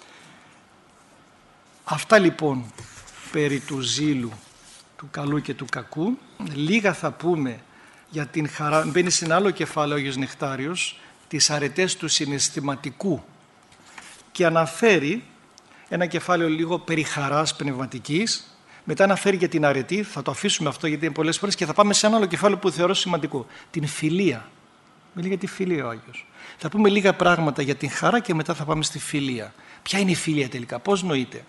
Αυτά λοιπόν περί του ζήλου, του καλού και του κακού. Λίγα θα πούμε για την χαρά. Μπαίνει σε ένα άλλο κεφάλαιο ο Άγιος Νεκτάριος, τις αρετές του συναισθηματικού, και αναφέρει ένα κεφάλαιο λίγο περί χαράς πνευματικής. Μετά αναφέρει για την αρετή, θα το αφήσουμε αυτό γιατί είναι πολλές φορές, και θα πάμε σε ένα άλλο κεφάλαιο που θεωρώ σημαντικό, την φιλία. Μιλεί για τη φιλία ο Άγιος. Θα πούμε λίγα πράγματα για την χαρά και μετά θα πάμε στη φιλία. Ποια είναι η φιλία τελικά, πώς νοείται.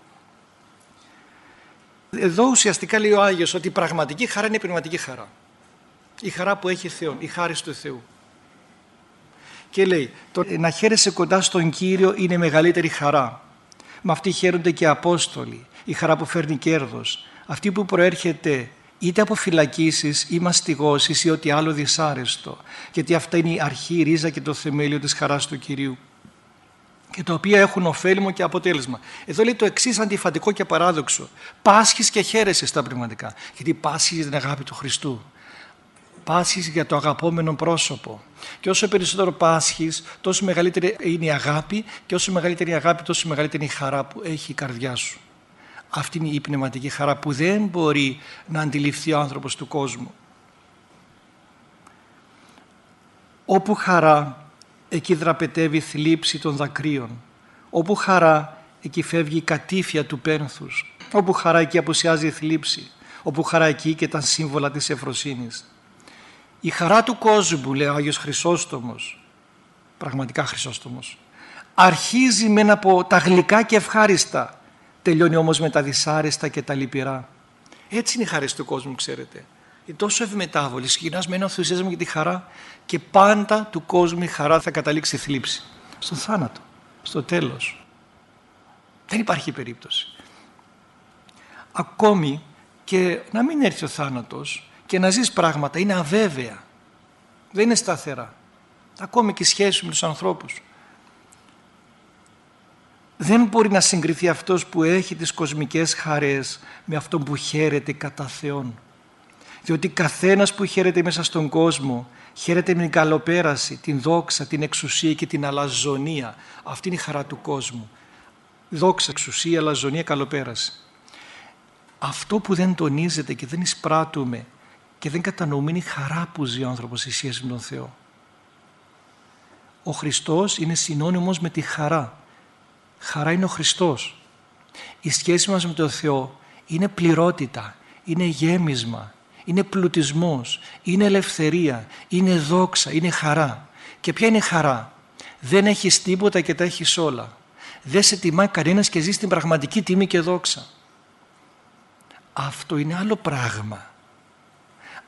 Εδώ ουσιαστικά λέει ο Άγιος ότι η πραγματική χαρά είναι η πνευματική χαρά. Η χαρά που έχει Θεό, η χάρη του Θεού. Και λέει, το να χαίρεσαι κοντά στον Κύριο είναι μεγαλύτερη χαρά. Με αυτή χαίρονται και οι Απόστολοι. Η χαρά που φέρνει κέρδος. Αυτή που προέρχεται είτε από φυλακίσεις ή μαστιγώσεις ή ό,τι άλλο δυσάρεστο. Γιατί αυτά είναι η αρχή, η ρίζα και το θεμέλιο της χαράς του Κυρίου. Και τα οποία έχουν ωφέλιμο και αποτέλεσμα. Εδώ λέει το εξής αντιφατικό και παράδοξο. Πάσχεις και χαίρεσαι στα πνευματικά. Γιατί πάσχεις για την αγάπη του Χριστού. Πάσχεις για το αγαπόμενο πρόσωπο. Και όσο περισσότερο πάσχεις, τόσο μεγαλύτερη είναι η αγάπη, και όσο μεγαλύτερη η αγάπη, τόσο μεγαλύτερη είναι η χαρά που έχει η καρδιά σου. Αυτή είναι η πνευματική χαρά που δεν μπορεί να αντιληφθεί ο άνθρωπος του κόσμου. Όπου χαρά, εκεί δραπετεύει θλίψη των δακρύων. Όπου χαρά, εκεί φεύγει η κατήφια του πένθους. Όπου χαρά, εκεί απουσιάζει η θλίψη. Όπου χαρά, εκεί και τα σύμβολα της ευφροσύνης. Η χαρά του κόσμου, λέει ο Άγιος Χρυσόστομος, πραγματικά Χρυσόστομος, αρχίζει με ένα από τα γλυκά και ευχάριστα, τελειώνει όμως με τα δυσάρεστα και τα λυπηρά. Έτσι είναι η χαρά του κόσμου, ξέρετε. Είναι τόσο ευμετάβολη. Ξεκινάς με ένα ενθουσιασμό για τη χαρά και πάντα του κόσμου η χαρά θα καταλήξει θλίψη. Στον θάνατο, στο τέλος. Δεν υπάρχει περίπτωση. Ακόμη και να μην έρθει ο θάνατος και να ζεις πράγματα, είναι αβέβαια. Δεν είναι σταθερά. Ακόμη και η σχέση με τους ανθρώπους. Δεν μπορεί να συγκριθεί αυτός που έχει τις κοσμικές χαρές με αυτόν που χαίρεται κατά Θεόν. Διότι καθένας που χαίρεται μέσα στον κόσμο χαίρεται με την καλοπέραση, την δόξα, την εξουσία και την αλαζονία. Αυτή είναι η χαρά του κόσμου. Δόξα, εξουσία, αλαζονία, καλοπέραση. Αυτό που δεν τονίζεται και δεν εισπράττουμε και δεν κατανοούμε είναι η χαρά που ζει ο άνθρωπος σε σχέση με τον Θεό. Ο Χριστός είναι συνώνυμος με τη χαρά. Χαρά είναι ο Χριστός. Η σχέση μας με τον Θεό είναι πληρότητα, είναι γέμισμα, είναι πλουτισμός, είναι ελευθερία, είναι δόξα, είναι χαρά. Και ποια είναι η χαρά? Δεν έχεις τίποτα και τα έχεις όλα. Δεν σε τιμάει κανένας και ζεις την πραγματική τιμή και δόξα. Αυτό είναι άλλο πράγμα.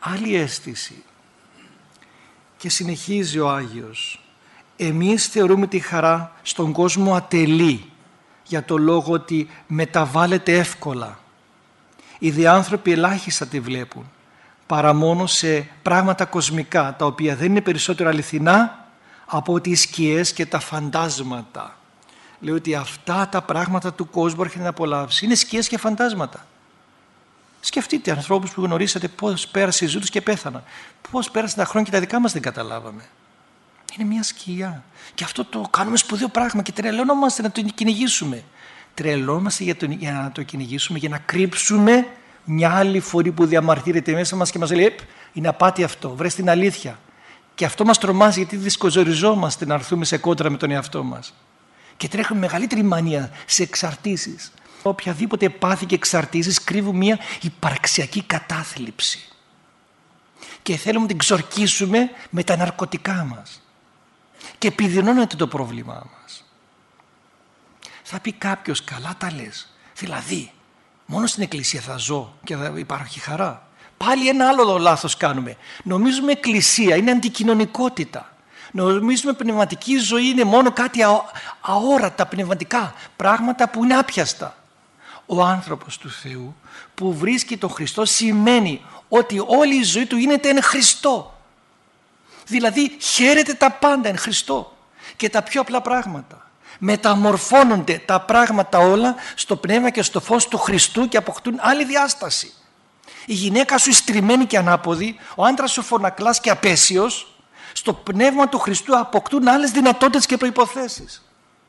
άλλη αίσθηση. Και συνεχίζει ο Άγιος. Εμείς θεωρούμε τη χαρά στον κόσμο ατελή, για το λόγο ότι μεταβάλλεται εύκολα. Οι διάνθρωποι ελάχιστα τη βλέπουν, παρά μόνο σε πράγματα κοσμικά, τα οποία δεν είναι περισσότερο αληθινά από ότι οι σκιές και τα φαντάσματα. Λέει ότι αυτά τα πράγματα του κόσμου έρχεται να απολαύσει. Είναι σκιές και φαντάσματα. Σκεφτείτε ανθρώπους που γνωρίσατε πώς πέρασε η ζωή τους και πέθαναν. Πώς πέρασαν τα χρόνια και τα δικά μας δεν καταλάβαμε. Είναι μια σκιά. Και αυτό το κάνουμε σπουδαίο πράγμα και τρελαινόμαστε να το κυνηγήσουμε. Τρελόμαστε για, το, για να το κυνηγήσουμε, για να κρύψουμε μια άλλη φορή που διαμαρτύρεται μέσα μας και μας λέει είναι απάτη αυτό, βρες την αλήθεια. Και αυτό μας τρομάζει γιατί δυσκολιζόμαστε να έρθουμε σε κόντρα με τον εαυτό μας. Και τρέχουμε μεγαλύτερη μανία σε εξαρτήσεις. Οποιαδήποτε πάθη και εξαρτήσεις κρύβουν μια υπαρξιακή κατάθλιψη. Και θέλουμε να την ξορκίσουμε με τα ναρκωτικά μας. Και επιδεινώνεται το πρόβλημά μας. Θα πει κάποιος, καλά τα λες. Δηλαδή, μόνο στην εκκλησία θα ζω και θα υπάρχει χαρά. Πάλι ένα άλλο λάθος κάνουμε. Νομίζουμε εκκλησία είναι αντικοινωνικότητα. Νομίζουμε πνευματική ζωή είναι μόνο κάτι αό, αόρατα πνευματικά. Πράγματα που είναι άπιαστα. Ο άνθρωπος του Θεού που βρίσκει τον Χριστό σημαίνει ότι όλη η ζωή του γίνεται εν Χριστώ. Δηλαδή χαίρεται τα πάντα εν Χριστώ και τα πιο απλά πράγματα. Μεταμορφώνονται τα πράγματα όλα στο πνεύμα και στο φως του Χριστού και αποκτούν άλλη διάσταση. Η γυναίκα σου στριμμένη και ανάποδη, ο άντρας σου φωνακλάς και απέσιος, στο πνεύμα του Χριστού αποκτούν άλλες δυνατότητες και προϋποθέσεις.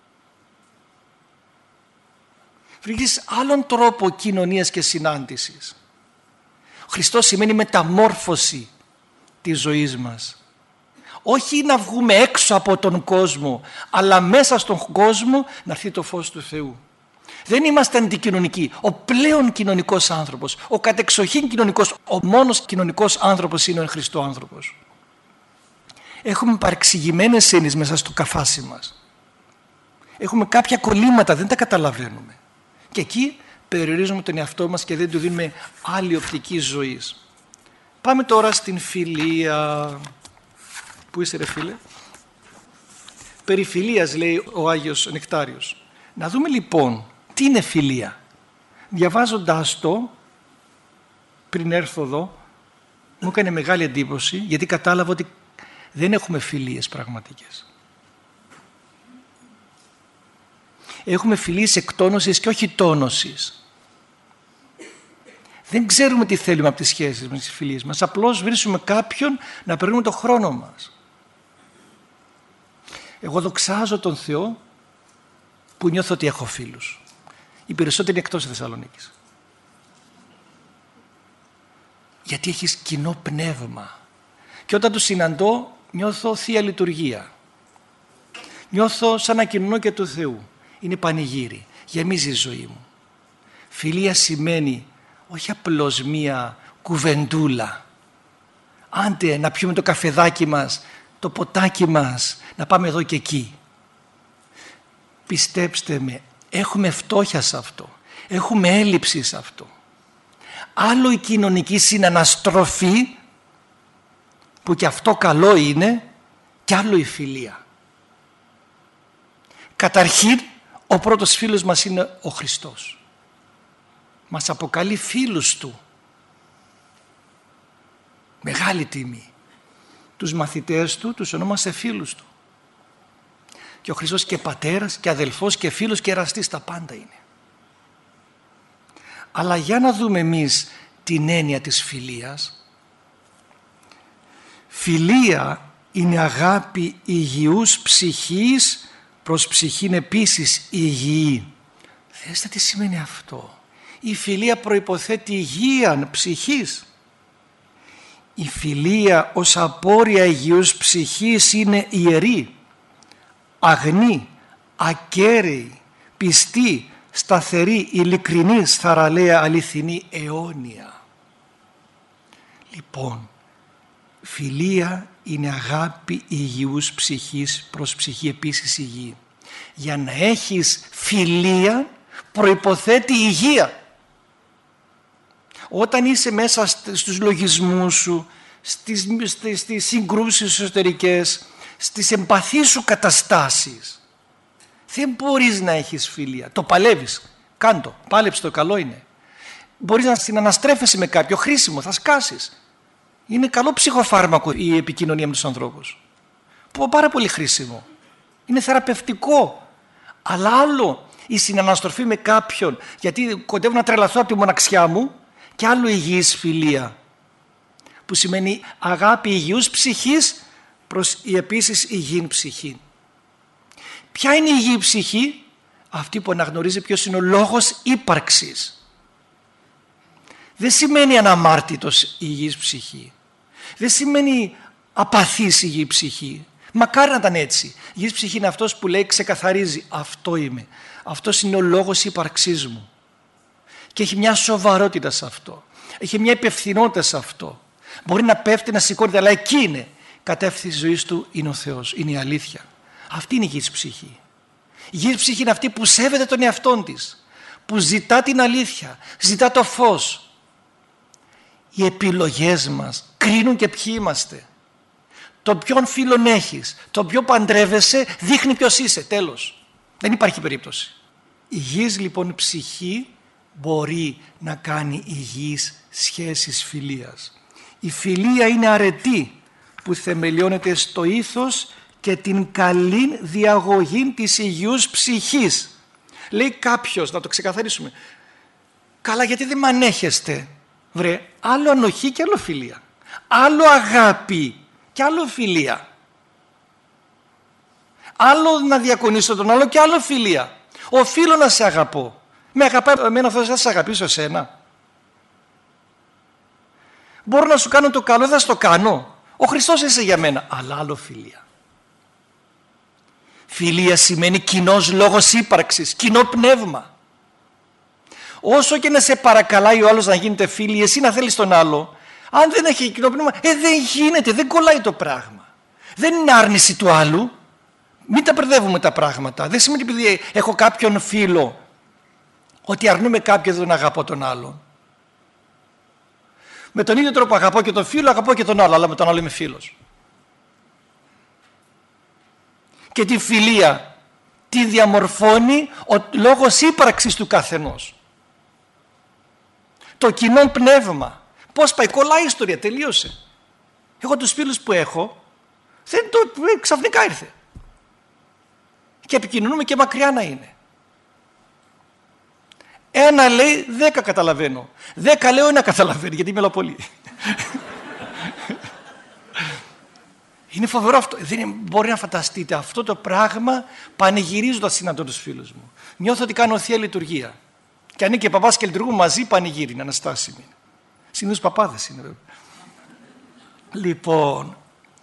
Βρίσκεις άλλον τρόπο κοινωνίας και συνάντησης. Ο Χριστός σημαίνει μεταμόρφωση της ζωής μας. Όχι να βγούμε έξω από τον κόσμο, αλλά μέσα στον κόσμο να έρθει το φως του Θεού. Δεν είμαστε αντικοινωνικοί. Ο πλέον κοινωνικός άνθρωπος, ο κατεξοχήν κοινωνικός, ο μόνος κοινωνικός άνθρωπος είναι ο εν Χριστώ άνθρωπος. Έχουμε παρεξηγημένες έννοιες μέσα στο καφάσι μας. Έχουμε κάποια κολλήματα, δεν τα καταλαβαίνουμε. Και εκεί περιορίζουμε τον εαυτό μας και δεν του δίνουμε άλλη οπτική ζωής. Πάμε τώρα στην φιλία. Πού είσαι ρε φίλε? Περί φιλίας λέει ο Άγιος Νεκτάριος. Να δούμε λοιπόν τι είναι φιλία. Διαβάζοντάς το πριν έρθω εδώ μου έκανε μεγάλη εντύπωση γιατί κατάλαβα ότι δεν έχουμε φιλίες πραγματικές. Έχουμε φιλίες εκτόνωσης και όχι τόνωσης. Δεν ξέρουμε τι θέλουμε από τις σχέσεις μας, τις φιλίες μας. Απλώς βρίσκουμε κάποιον να περνούμε τον χρόνο μας. Εγώ δοξάζω τον Θεό που νιώθω ότι έχω φίλους. Οι περισσότεροι είναι εκτός Θεσσαλονίκης. Γιατί έχεις κοινό πνεύμα. Και όταν τους συναντώ νιώθω Θεία Λειτουργία. Νιώθω σαν να κοινωνώ και του Θεού. Είναι πανηγύρι. Γεμίζει η ζωή μου. Φιλία σημαίνει όχι απλώς μία κουβεντούλα. Άντε να πιούμε το καφεδάκι μας, το ποτάκι μας, να πάμε εδώ και εκεί. Πιστέψτε με, έχουμε φτώχεια σε αυτό. Έχουμε έλλειψη σε αυτό. Άλλο η κοινωνική συναναστροφή, που και αυτό καλό είναι, και άλλο η φιλία. Καταρχήν, ο πρώτος φίλος μας είναι ο Χριστός. Μας αποκαλεί φίλους Του. Μεγάλη τιμή. Τους μαθητές Του τους ονόμασε φίλους Του. Και ο Χριστός και πατέρας και αδελφός και φίλος και εραστής, τα πάντα είναι. Αλλά για να δούμε εμείς την έννοια της φιλίας. Φιλία είναι αγάπη υγιούς ψυχής προς ψυχήν επίσης υγιή. Δέστε τι σημαίνει αυτό. Η φιλία προϋποθέτει υγείαν ψυχής. Η φιλία ως απόρρια υγιούς ψυχής είναι ιερή, αγνή, ακέραιη, πιστή, σταθερή, ειλικρινής, θαραλέα, αληθινή, αιώνια. Λοιπόν, φιλία είναι αγάπη υγιούς ψυχής προς ψυχή επίσης υγιή. Για να έχεις φιλία προϋποθέτει υγεία. όταν είσαι μέσα στους λογισμούς σου, στις, στις, στις συγκρούσεις εσωτερικές, στις εμπαθείς σου καταστάσεις, δεν μπορείς να έχεις φιλία. Το παλεύεις, κάντο, πάλεψε, το καλό είναι. Μπορείς να συναναστρέφεσαι με κάποιο χρήσιμο, θα σκάσεις. Είναι καλό ψυχοφάρμακο η επικοινωνία με τους ανθρώπους. Πάρα πολύ χρήσιμο. Είναι θεραπευτικό. Αλλά άλλο η συναναστροφή με κάποιον, γιατί κοντεύω να τρελαθώ από τη μοναξιά μου, και άλλο υγιής φιλία, που σημαίνει αγάπη υγιούς ψυχής προς η επίσης υγιήν ψυχή. Ποια είναι η υγιή ψυχή? Αυτή που αναγνωρίζει ποιος είναι ο λόγος ύπαρξης. Δεν σημαίνει αναμάρτητος η υγιής ψυχή. Δεν σημαίνει απαθής η υγιή ψυχή. Μακάρι να ήταν έτσι. Η υγιής ψυχή είναι αυτός που λέει, ξεκαθαρίζει, αυτό είμαι. Αυτός είναι ο λόγος ύπαρξής μου. Και έχει μια σοβαρότητα σε αυτό. Έχει μια υπευθυνότητα σε αυτό. Μπορεί να πέφτει, να σηκώνεται, αλλά εκεί είναι. Κατεύθυνση της ζωής του είναι ο Θεός, είναι η αλήθεια. Αυτή είναι η υγιής ψυχή. Η υγιής ψυχή είναι αυτή που σέβεται τον εαυτόν της, που ζητά την αλήθεια, ζητά το φως. Οι επιλογές μας κρίνουν και ποιοι είμαστε. Το ποιον φίλον έχεις, το ποιο παντρεύεσαι, δείχνει ποιος είσαι, τέλος. Δεν υπάρχει περίπτωση. Η υγιής λοιπόν ψυχή μπορεί να κάνει υγιείς σχέσεις φιλίας. Η φιλία είναι αρετή που θεμελιώνεται στο ήθος και την καλή διαγωγή της υγιούς ψυχής. Λέει κάποιος, να το ξεκαθαρίσουμε, καλά, γιατί δεν μ' ανέχεστε? Βρε, άλλο ανοχή και άλλο φιλία. Άλλο αγάπη και άλλο φιλία. Άλλο να διακονήσω τον άλλο και άλλο φιλία. Οφείλω να σε αγαπώ. Με αγαπάει εμένα ο Θεός, θα σε αγαπήσω εσένα. Μπορώ να σου κάνω το καλό, δεν θα στο κάνω. Ο Χριστός είσαι για μένα. Αλλά άλλο φιλία. Φιλία σημαίνει κοινός λόγος ύπαρξης, κοινό πνεύμα. Όσο και να σε παρακαλάει ο άλλος να γίνετε φίλοι, εσύ να θέλεις τον άλλο, αν δεν έχει κοινό πνεύμα, ε, δεν γίνεται, δεν κολλάει το πράγμα. Δεν είναι άρνηση του άλλου. Μην τα μπερδεύουμε τα πράγματα. Δεν σημαίνει επειδή έχω κάποιον φίλο ότι αρνούμε κάποιον, δεν αγαπώ τον άλλο. Με τον ίδιο τρόπο αγαπώ και τον φίλο, αγαπώ και τον άλλο, αλλά με τον άλλο είμαι φίλος. Και τη φιλία τη διαμορφώνει ο λόγος ύπαρξης του καθενός. Το κοινό πνεύμα. Πώς πάει? Κολλάει η ιστορία, τελείωσε. Εγώ τους φίλους που έχω, δεν το, ξαφνικά ήρθε. Και επικοινωνούμε και μακριά να είναι. Ένα λέει, δέκα καταλαβαίνω. Δέκα λέω, ένα καταλαβαίνει, γιατί μιλάω πολύ. Είναι φοβερό αυτό. Δεν μπορεί να φανταστείτε αυτό το πράγμα πανηγυρίζοντας συναντώ τους φίλους μου. Νιώθω ότι κάνω θεία λειτουργία. Και αν είναι και παπάς και λειτουργούν μαζί, πανηγύρι, είναι αναστάσιμοι. Συνήθως παπάδες είναι βέβαια. Λοιπόν,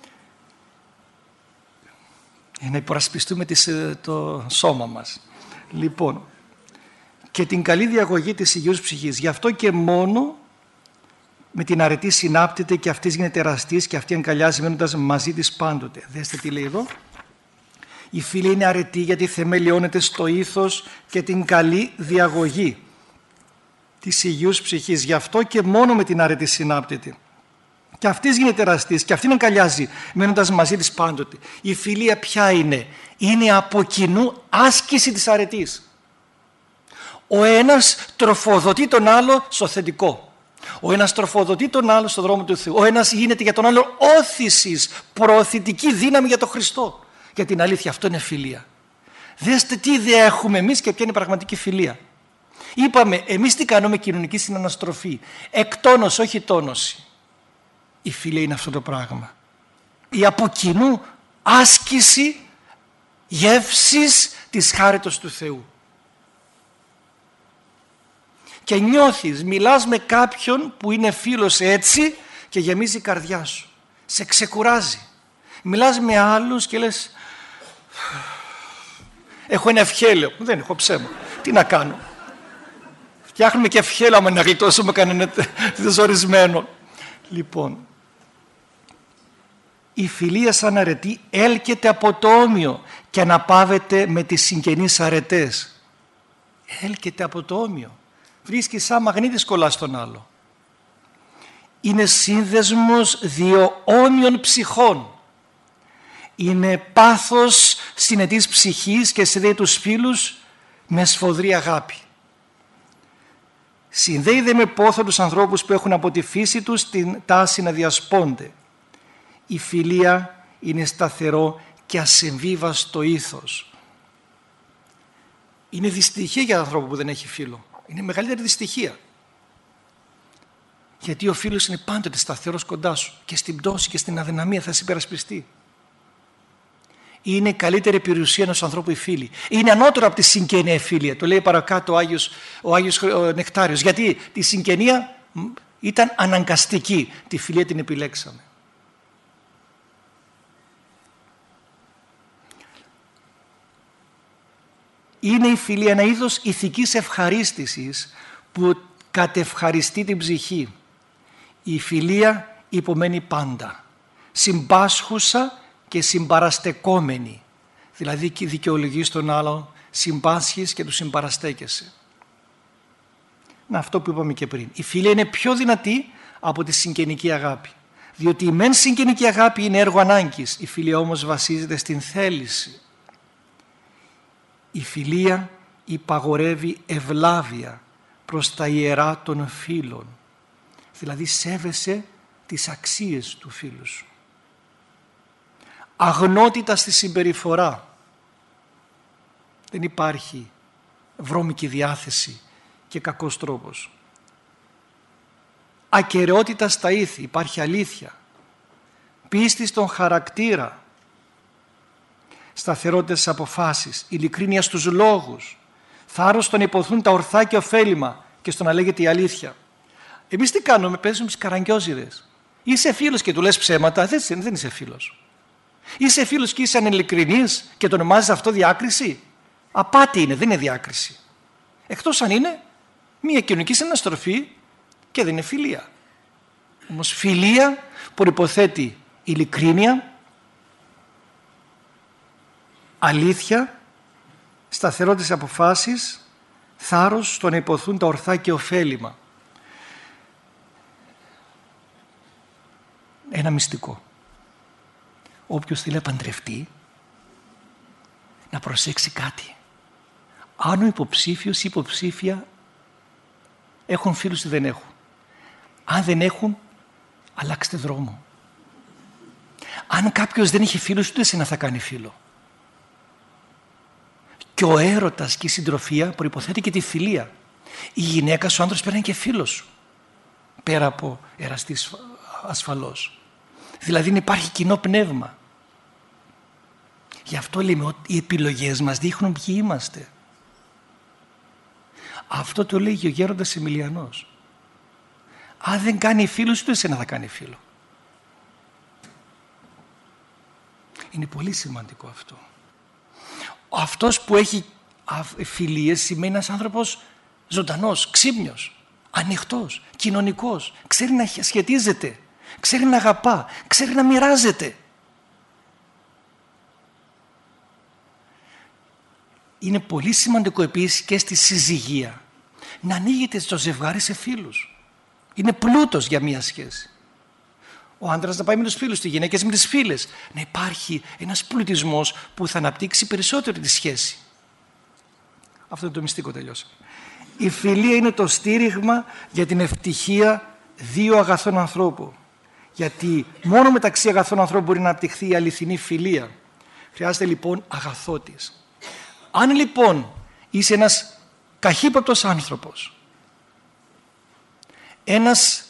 για να υπορασπιστούμε το σώμα μας. Λοιπόν, και την καλή διαγωγή της υγιούς ψυχής. Γι' αυτό και μόνο με την αρετή συνάπτεται και αυτής γίνεται εραστής και αυτή αγκαλιάζει μένοντας μαζί της πάντοτε. Δέστε τι λέει εδώ. Η φίλη είναι αρετή γιατί θεμελιώνεται στο ήθος και την καλή διαγωγή της υγιούς ψυχής. Γι' αυτό και μόνο με την αρετή συνάπτεται. Και αυτής γίνεται εραστής και αυτήν αγκαλιάζει μένοντας μαζί της πάντοτε. Η φιλία ποια είναι? Είναι από κοινού άσκηση της αρετής. Ο ένας τροφοδοτεί τον άλλο στο θετικό. Ο ένας τροφοδοτεί τον άλλο στον δρόμο του Θεού. Ο ένας γίνεται για τον άλλο όθησης, προωθητική δύναμη για τον Χριστό. Για την αλήθεια, αυτό είναι φιλία. Δέστε τι ιδέα έχουμε εμείς και ποια είναι η πραγματική φιλία. Είπαμε, εμείς τι κάνουμε? Κοινωνική συναναστροφή. Εκτόνωση, όχι τόνωση. Η φιλία είναι αυτό το πράγμα. Η από κοινού άσκηση γεύσης της χάριτος του Θεού. Και νιώθεις, μιλάς με κάποιον που είναι φίλος έτσι και γεμίζει η καρδιά σου. Σε ξεκουράζει. Μιλάς με άλλους και λες, έχω ένα ευχέλαιο. Δεν έχω ψέμα. Τι να κάνω? Φτιάχνουμε και ευχέλαιο άμα να γλιτώσουμε κανένα δεσορισμένο. Λοιπόν, η φιλία σαν αρετή έλκεται από το όμοιο και αναπαύεται με τις συγγενείς αρετές. Έλκεται από το όμοιο. Βρίσκεις σαν μαγνήτης, κολλάς στον άλλο. είναι σύνδεσμος δύο όμοιων ψυχών. Είναι πάθος συνετής ψυχής και συνδέει τους φίλους με σφοδρή αγάπη. Συνδέει δε με πόθο τους ανθρώπους που έχουν από τη φύση τους την τάση να διασπώνται. Η φιλία είναι σταθερό και ασυμβίβαστο ήθος. Είναι δυστυχία για τον άνθρωπο που δεν έχει φίλο. Είναι μεγαλύτερη δυστυχία. Γιατί ο φίλος είναι πάντοτε σταθερός κοντά σου και στην πτώση και στην αδυναμία θα σε υπερασπιστεί. Είναι η καλύτερη περιουσία ενός ανθρώπου η φίλη. Είναι ανώτερο από τη συγγένεια η φίλια. Το λέει παρακάτω ο Άγιος, ο Άγιος Νεκτάριος. Γιατί τη συγγενεία ήταν αναγκαστική. Τη φιλία την επιλέξαμε. Είναι η φιλία ένα είδος ηθικής ευχαρίστησης που κατευχαριστεί την ψυχή. Η φιλία υπομένει πάντα. Συμπάσχουσα και συμπαραστεκόμενη. Δηλαδή δικαιολογείς τον άλλον, συμπάσχεις και του συμπαραστέκεσαι. Να, αυτό που είπαμε και πριν. Η φιλία είναι πιο δυνατή από τη συγγενική αγάπη. Διότι η μεν συγγενική αγάπη είναι έργο ανάγκης. Η φιλία όμως βασίζεται στην θέληση. Η φιλία υπαγορεύει ευλάβεια προς τα ιερά των φίλων. Δηλαδή σέβεσαι τις αξίες του φίλου σου. Αγνότητα στη συμπεριφορά. Δεν υπάρχει βρώμικη διάθεση και κακός τρόπος. Ακεραιότητα στα ήθη. Υπάρχει αλήθεια. Πίστη στον χαρακτήρα. Σταθερότητα στις αποφάσεις. Ειλικρίνεια στους λόγους. Θάρρος στο να υποθούν τα ορθά και ωφέλιμα και στο να λέγεται η αλήθεια. Εμείς τι κάνουμε? Παίζουμε σκαραγκιόζιδες. Είσαι φίλος και του λες ψέματα. Δεν, δεν είσαι φίλος. Είσαι φίλος και είσαι ανειλικρινής και το ονομάζεις αυτό διάκριση. Απάτη είναι, δεν είναι διάκριση. Εκτός αν είναι μια κοινωνική συναστροφή και δεν είναι φιλία. Όμως φιλία προϋποθέτει ειλικρίνεια, αλήθεια, σταθερότητα στις αποφάσεις, θάρρος στο να υποθούν τα ορθά και ωφέλιμα. Ένα μυστικό. Όποιος θέλει να παντρευτεί, να προσέξει κάτι. Αν ο υποψήφιος ή υποψήφια έχουν φίλους ή δεν έχουν. Αν δεν έχουν, αλλάξτε δρόμο. Αν κάποιος δεν έχει φίλους, ούτε εσένα θα κάνει φίλο. Και ο έρωτας και η συντροφία προϋποθέτει και τη φιλία. Η γυναίκα σου, ο άντρας, παίρνει και φίλος σου. Πέρα από εραστής ασφαλώς. Δηλαδή υπάρχει κοινό πνεύμα. Γι' αυτό λέμε ότι οι επιλογές μας δείχνουν ποιοι είμαστε. Αυτό το λέει και ο γέροντας Εμιλιανός. Αν δεν κάνει φίλους, ούτε εσένα θα κάνει φίλο. Είναι πολύ σημαντικό αυτό. Αυτός που έχει φιλίες σημαίνει ένας άνθρωπος ζωντανός, ξύπνιος, ανοιχτός, κοινωνικός. Ξέρει να σχετίζεται, ξέρει να αγαπά, ξέρει να μοιράζεται. Είναι πολύ σημαντικό επίσης και στη συζυγία να ανοίγεται στο ζευγάρι σε φίλους. Είναι πλούτος για μία σχέση. Ο άντρας να πάει με τους φίλους του, οι γυναίκες με τις φίλες. Να υπάρχει ένας πλουτισμός που θα αναπτύξει περισσότερο τη σχέση. Αυτό είναι το μυστικό, τελειώσαμε. Η φιλία είναι το στήριγμα για την ευτυχία δύο αγαθών ανθρώπων. Γιατί μόνο μεταξύ αγαθών ανθρώπων μπορεί να αναπτυχθεί η αληθινή φιλία. Χρειάζεται λοιπόν αγαθότης. Αν λοιπόν είσαι ένας καχύποπτος άνθρωπος, ένας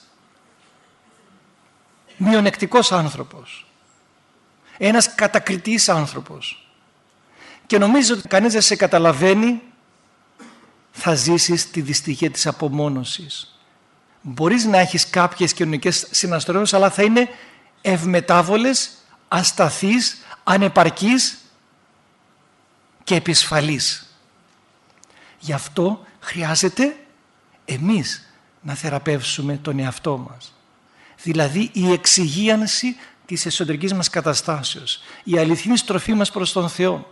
μειονεκτικός άνθρωπος, ένας κατακριτής άνθρωπος και νομίζεις ότι κανείς δεν σε καταλαβαίνει, θα ζήσεις τη δυστυχία της απομόνωσης. Μπορείς να έχεις κάποιες κοινωνικές συναστροφές, αλλά θα είναι ευμετάβολες, ασταθείς, ανεπαρκείς και επισφαλής. Γι' αυτό χρειάζεται εμείς να θεραπεύσουμε τον εαυτό μας. Δηλαδή η εξυγίανση της εσωτερικής μας καταστάσεως, η αληθινή στροφή μας προς τον Θεό.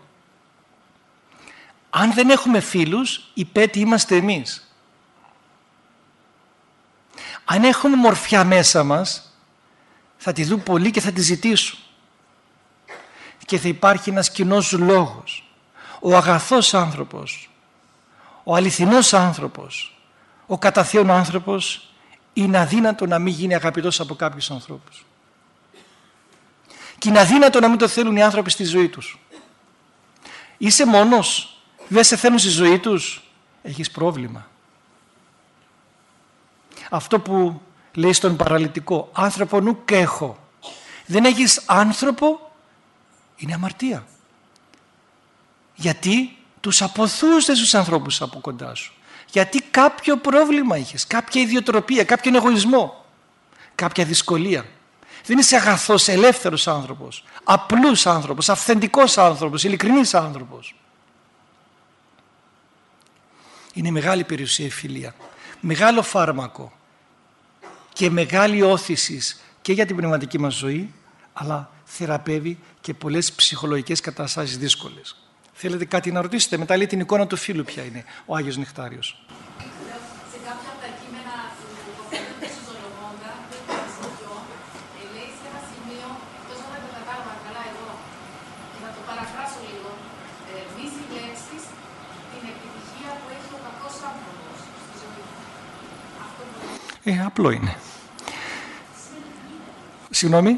Αν δεν έχουμε φίλους, υπέτειοι είμαστε εμείς. Αν έχουμε μορφιά μέσα μας, θα τη δουν πολλοί και θα τη ζητήσουν. Και θα υπάρχει ένας κοινός λόγος. Ο αγαθός άνθρωπος, ο αληθινός άνθρωπος, ο κατά Θεόν άνθρωπος, είναι αδύνατο να μην γίνει αγαπητός από κάποιους ανθρώπους. Και είναι αδύνατο να μην το θέλουν οι άνθρωποι στη ζωή τους. Είσαι μόνος, δεν σε θέλουν στη ζωή τους, έχεις πρόβλημα. Αυτό που λέει στον παραλυτικό, άνθρωπο νουκ έχω, δεν έχεις άνθρωπο, είναι αμαρτία. Γιατί τους αποθούσες τους ανθρώπους από κοντά σου. Γιατί κάποιο πρόβλημα είχες, κάποια ιδιοτροπία, κάποιον εγωισμό, κάποια δυσκολία. Δεν είσαι αγαθός, ελεύθερος άνθρωπος, απλούς άνθρωπος, αυθεντικός άνθρωπος, ειλικρινής άνθρωπος. Είναι μεγάλη περιουσία η φιλία, μεγάλο φάρμακο και μεγάλη όθηση και για την πνευματική μας ζωή, αλλά θεραπεύει και πολλές ψυχολογικές καταστάσεις δύσκολες. Θέλετε κάτι να ρωτήσετε? Μετά λέει την εικόνα του φίλου ποια είναι, ο Άγιος Νεκτάριος. Σε κάποια από τα κείμενα του Κοφέδου του Ζολομώντα, λέει σε ένα σημείο, εκτός αν δεν το κατάλαβα καλά εγώ, και θα το παραφράσω λίγο, μη συλλέξεις την επιτυχία που έχει ο κακός άνθρωπος στη ζωή του. Αυτό που... Ε, απλό είναι. Συγγνώμη.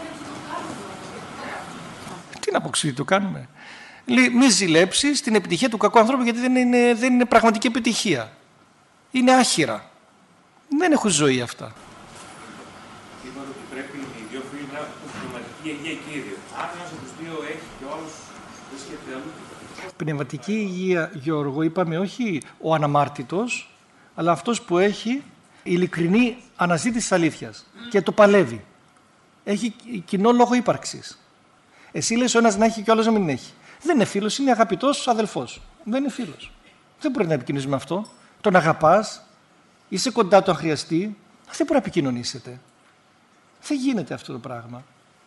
Τι να πω, τι το κάνουμε. Μη ζηλέψεις την επιτυχία του κακού ανθρώπου, γιατί δεν είναι, δεν είναι πραγματική επιτυχία. Είναι άχυρα. Δεν έχουν ζωή αυτά. Είπατε ότι πρέπει οι δύο φίλοι να έχουν πνευματική υγεία και ίδιο. Αν ένας από τους δύο έχει και ο άλλος δεν σκέφτεται αλλού. Πνευματική υγεία, Γιώργο, είπαμε όχι ο αναμάρτητος, αλλά αυτός που έχει ειλικρινή αναζήτηση της αλήθειας και το παλεύει. Έχει κοινό λόγο ύπαρξης. Εσύ λες ο ένας να έχει και ο άλλος να μην έχει. Δεν είναι φίλος, είναι αγαπητός αδελφός. Δεν είναι φίλος. Δεν μπορεί να επικοινωνείς με αυτό. Τον αγαπάς, είσαι κοντά του αν χρειαστεί. Δεν μπορεί να επικοινωνήσετε. Δεν γίνεται αυτό το πράγμα.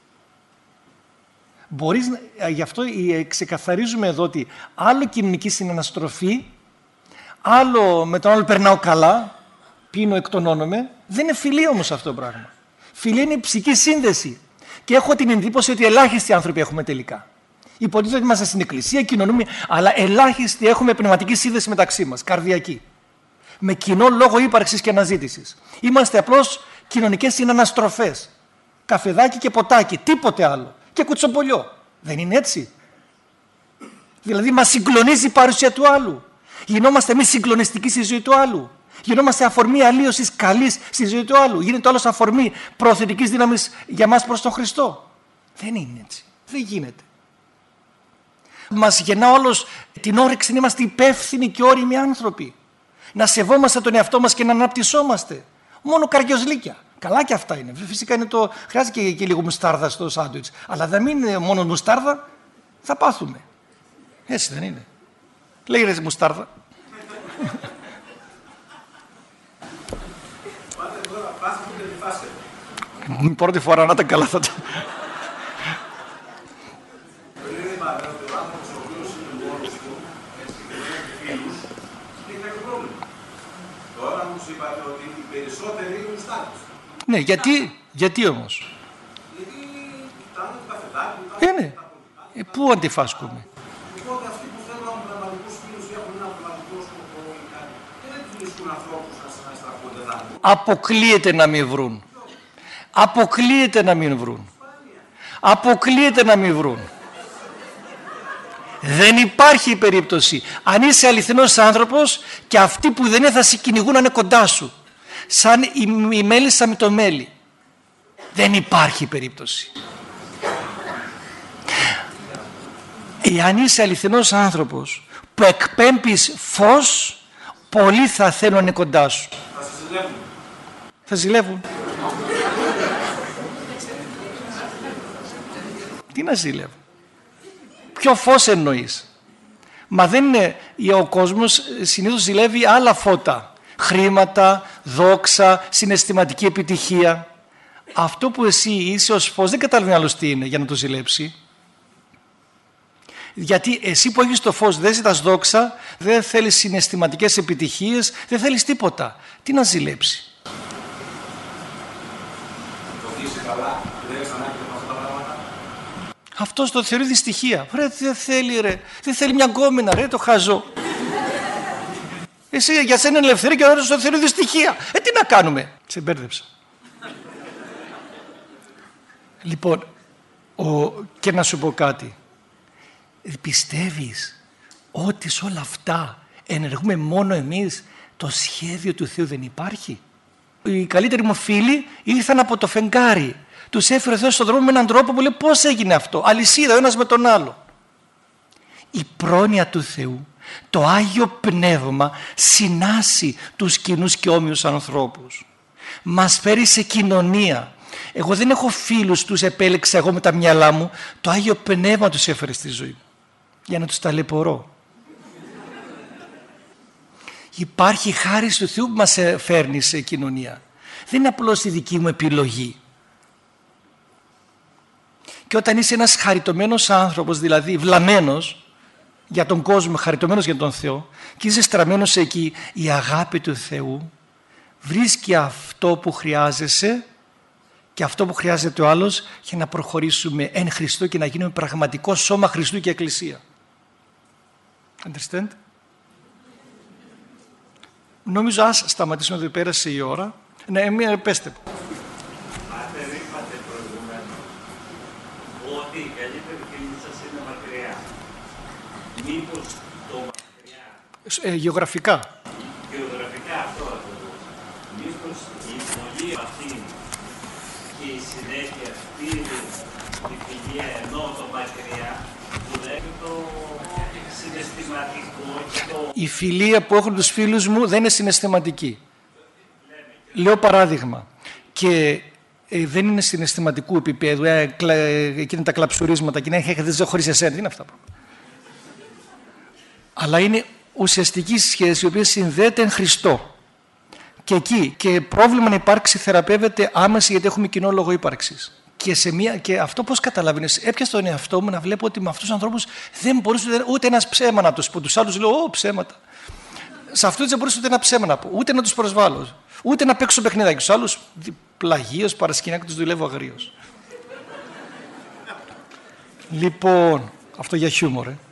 Μπορείς, γι' αυτό ξεκαθαρίζουμε εδώ ότι άλλο κοινωνική συναναστροφή, άλλο με τον άλλο περνάω καλά, πίνω, εκτονώνομαι. Δεν είναι φιλία όμως αυτό το πράγμα. Φιλία είναι η ψυχική σύνδεση. Και έχω την εντύπωση ότι ελάχιστοι άνθρωποι έχουμε τελικά. Υποτίθεται ότι είμαστε στην εκκλησία, κοινωνούμε, αλλά ελάχιστοι έχουμε πνευματική σύνδεση μεταξύ μας, καρδιακή. Με κοινό λόγο ύπαρξης και αναζήτησης. Είμαστε απλώς κοινωνικές συναναστροφές. Καφεδάκι και ποτάκι, τίποτε άλλο. Και κουτσομπολιό. Δεν είναι έτσι? Δηλαδή μας συγκλονίζει η παρουσία του άλλου. Γινόμαστε εμείς συγκλονιστικοί στη ζωή του άλλου. Γινόμαστε αφορμή αλλίωσης καλής στη ζωή του άλλου. Γίνεται όλος αφορμή προθετικής δύναμης για μας προς τον Χριστό. Δεν είναι έτσι. Δεν γίνεται. Μας γεννά όλος την όρεξη να είμαστε υπεύθυνοι και όριμοι άνθρωποι. Να σεβόμαστε τον εαυτό μας και να αναπτυσσόμαστε. Μόνο καρδιοσλίκια. Καλά και αυτά είναι. Φυσικά είναι το... χρειάζεται και, και λίγο μουστάρδα στο σάντουιτς. Αλλά δεν είναι μόνο μουστάρδα, θα πάθουμε. Έτσι δεν είναι? Λέει ρε μουστάρδα. Πρώτη φορά να τα καλά θα τα... Τώρα όμως είπατε ότι οι περισσότεροι είναι μουστάρδες. Ναι, γιατί, γιατί όμως? Γιατί κοιτάνε το καφεδάκι, Είναι. Ε, πού αντιφάσκουμε? οπότε αυτοί που θέλουν να έχουν πραγματικούς φίλους ή έχουν ένα πραγματικό σκοπό ή κάτι, και δεν τους βρίσκουν ανθρώπους να συναστραφούνται δάνειο. Αποκλείεται να μην βρουν. Αποκλείεται να μην βρουν. Αποκλείεται να μην βρουν. Δεν υπάρχει περίπτωση. Αν είσαι αληθινός άνθρωπος και αυτοί που δεν είναι θα σε κυνηγούν να είναι κοντά σου. Σαν η, η μέλισσα με το μέλι. Δεν υπάρχει περίπτωση. Εάν είσαι αληθινός άνθρωπος που εκπέμπεις φως, πολλοί θα θέλουν να είναι κοντά σου. Θα σε ζηλεύουν. Θα ζηλεύουν. Τι να ζηλεύουν? Ποιο φως εννοείς? Μα δεν είναι, ο κόσμος συνήθως ζηλεύει άλλα φώτα. Χρήματα, δόξα, συναισθηματική επιτυχία. Αυτό που εσύ είσαι ως φως δεν καταλαβαίνει άλλος τι είναι για να το ζηλέψει. Γιατί εσύ που έχεις το φως δεν ζητάς δόξα, δεν θέλεις συναισθηματικές επιτυχίες, δεν θέλεις τίποτα. Τι να ζηλέψει? καλά, δεν έχεις ανάγκη με αυτά τα πράγματα. Αυτός το θεωρεί δυστυχία. Ρε, δεν θέλει ρε. Δεν θέλει μια γκόμενα ρε, το χαζό. Εσύ για σένα είναι ελευθερία και ο άλλος το θεωρεί δυστυχία. Ε, τι να κάνουμε. Σε μπέρδεψα. Λοιπόν, ο, και να σου πω κάτι. Πιστεύεις ότι σε όλα αυτά ενεργούμε μόνο εμείς, το σχέδιο του Θεού δεν υπάρχει? Οι καλύτεροι μου φίλοι ήρθαν από το φεγγάρι. Τους έφερε ο Θεός στον δρόμο με έναν τρόπο που λέει πώς έγινε αυτό. Αλυσίδα ο ένας με τον άλλο. Η πρόνοια του Θεού, το Άγιο Πνεύμα συνάσει τους κοινούς και όμοιους ανθρώπους. Μας φέρει σε κοινωνία. Εγώ δεν έχω φίλους, τους επέλεξα εγώ με τα μυαλά μου. Το Άγιο Πνεύμα τους έφερε στη ζωή μου για να τους ταλαιπωρώ. Υπάρχει χάρις του Θεού που μας φέρνει σε κοινωνία. Δεν είναι απλώς η δική μου επιλογή. Και όταν είσαι ένας χαριτωμένος άνθρωπος, δηλαδή βλαμμένος για τον κόσμο, χαριτωμένος για τον Θεό, και είσαι στραμμένος εκεί, η αγάπη του Θεού βρίσκει αυτό που χρειάζεσαι και αυτό που χρειάζεται ο άλλος για να προχωρήσουμε εν Χριστώ και να γίνουμε πραγματικό σώμα Χριστού και Εκκλησία. Understand? Νομίζω ας σταματήσουμε εδώ, πέρασε η ώρα. Ναι, μία, πέστε. Πάτερ, είπατε προηγουμένως ότι η καλύτερη φίλη σας είναι μακριά. Μήπως το μακριά... Ε, γεωγραφικά. Γεωγραφικά αυτό ακριβώς. Μήπως η υπομονή αυτή και η συνέχεια στείλει τη φιλία ενώ το μακριά που λέει το συναισθηματικό και το... Η φιλία που έχουν τους φίλους μου δεν είναι συναισθηματική. Λέω παράδειγμα. Και ε, δεν είναι συναισθηματικού επίπεδου. Ε, κλα, ε, εκείνα τα κλαψουρίσματα, και να δεν ζω χωρίς εσένα. Τι είναι αυτά. Αλλά είναι ουσιαστική σχέση η οποία συνδέεται εν Χριστώ. Και εκεί και πρόβλημα να υπάρξει θεραπεύεται άμεσα γιατί έχουμε κοινό λόγο ύπαρξης. Και, σε μια, και αυτό πώς καταλαβαίνεις, έπιασε τον εαυτό μου να βλέπω ότι με αυτούς τους ανθρώπους δεν μπορούσε ούτε, ούτε ένας ψέμα να τους πω. Τους άλλους λέω, Ω, ψέματα. Σε αυτούς δεν μπορούσε ούτε ένα ψέμα να πω, ούτε να τους προσβάλλω, ούτε να παίξω παιχνίδια. Και τους άλλους πλαγίως, παρασκηνιά, τους δουλεύω αγρίως. Λοιπόν, αυτό για χιούμορ, ε.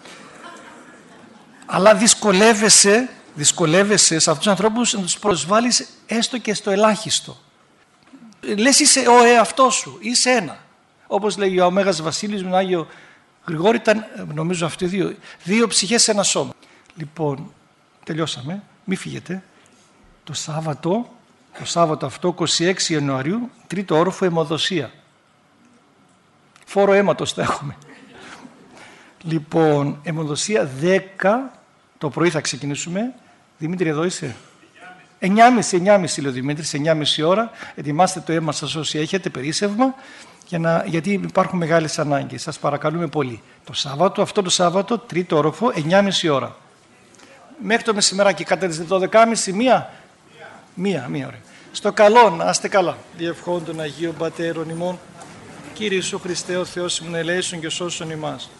Αλλά δυσκολεύεσαι, δυσκολεύεσαι σε αυτούς τους ανθρώπους να τους προσβάλλεις έστω και στο ελάχιστο. Λες είσαι ο εαυτός σου, είσαι ένα. Όπως λέγει ο Μέγας Βασίλης με τον Άγιο Γρηγόρη, ήταν νομίζω αυτοί δύο, δύο ψυχές σε ένα σώμα. Λοιπόν, τελειώσαμε, μη φύγετε. Το Σάββατο, το Σάββατο αυτό, είκοσι έξι Ιανουαρίου, τρίτο όροφο αιμοδοσία. Φόρο αίματος θα έχουμε. Λοιπόν, αιμοδοσία δέκα το πρωί θα ξεκινήσουμε. Δημήτρη, εδώ είσαι? εννιά και μισή, εννιά και μισή λέει ο Δημήτρης, εννιά και μισή ώρα. Ετοιμάστε το αίμα σας όσοι έχετε, περίσσευμα, για να, γιατί υπάρχουν μεγάλες ανάγκες. Σας παρακαλούμε πολύ. Το Σάββατο, αυτό το Σάββατο, τρίτο όροφο, εννιά και μισή ώρα. Μέχρι το μεσημεράκι, κατά τις δώδεκα και μισή, μία. Μία, μία ώρα. Στο καλό, να είστε καλά. Διευχών των Αγίων Πατέρων ημών, Κύριε Ιησού Χριστέ, ο Θεός ημών ελέησον και σώσον ημάς.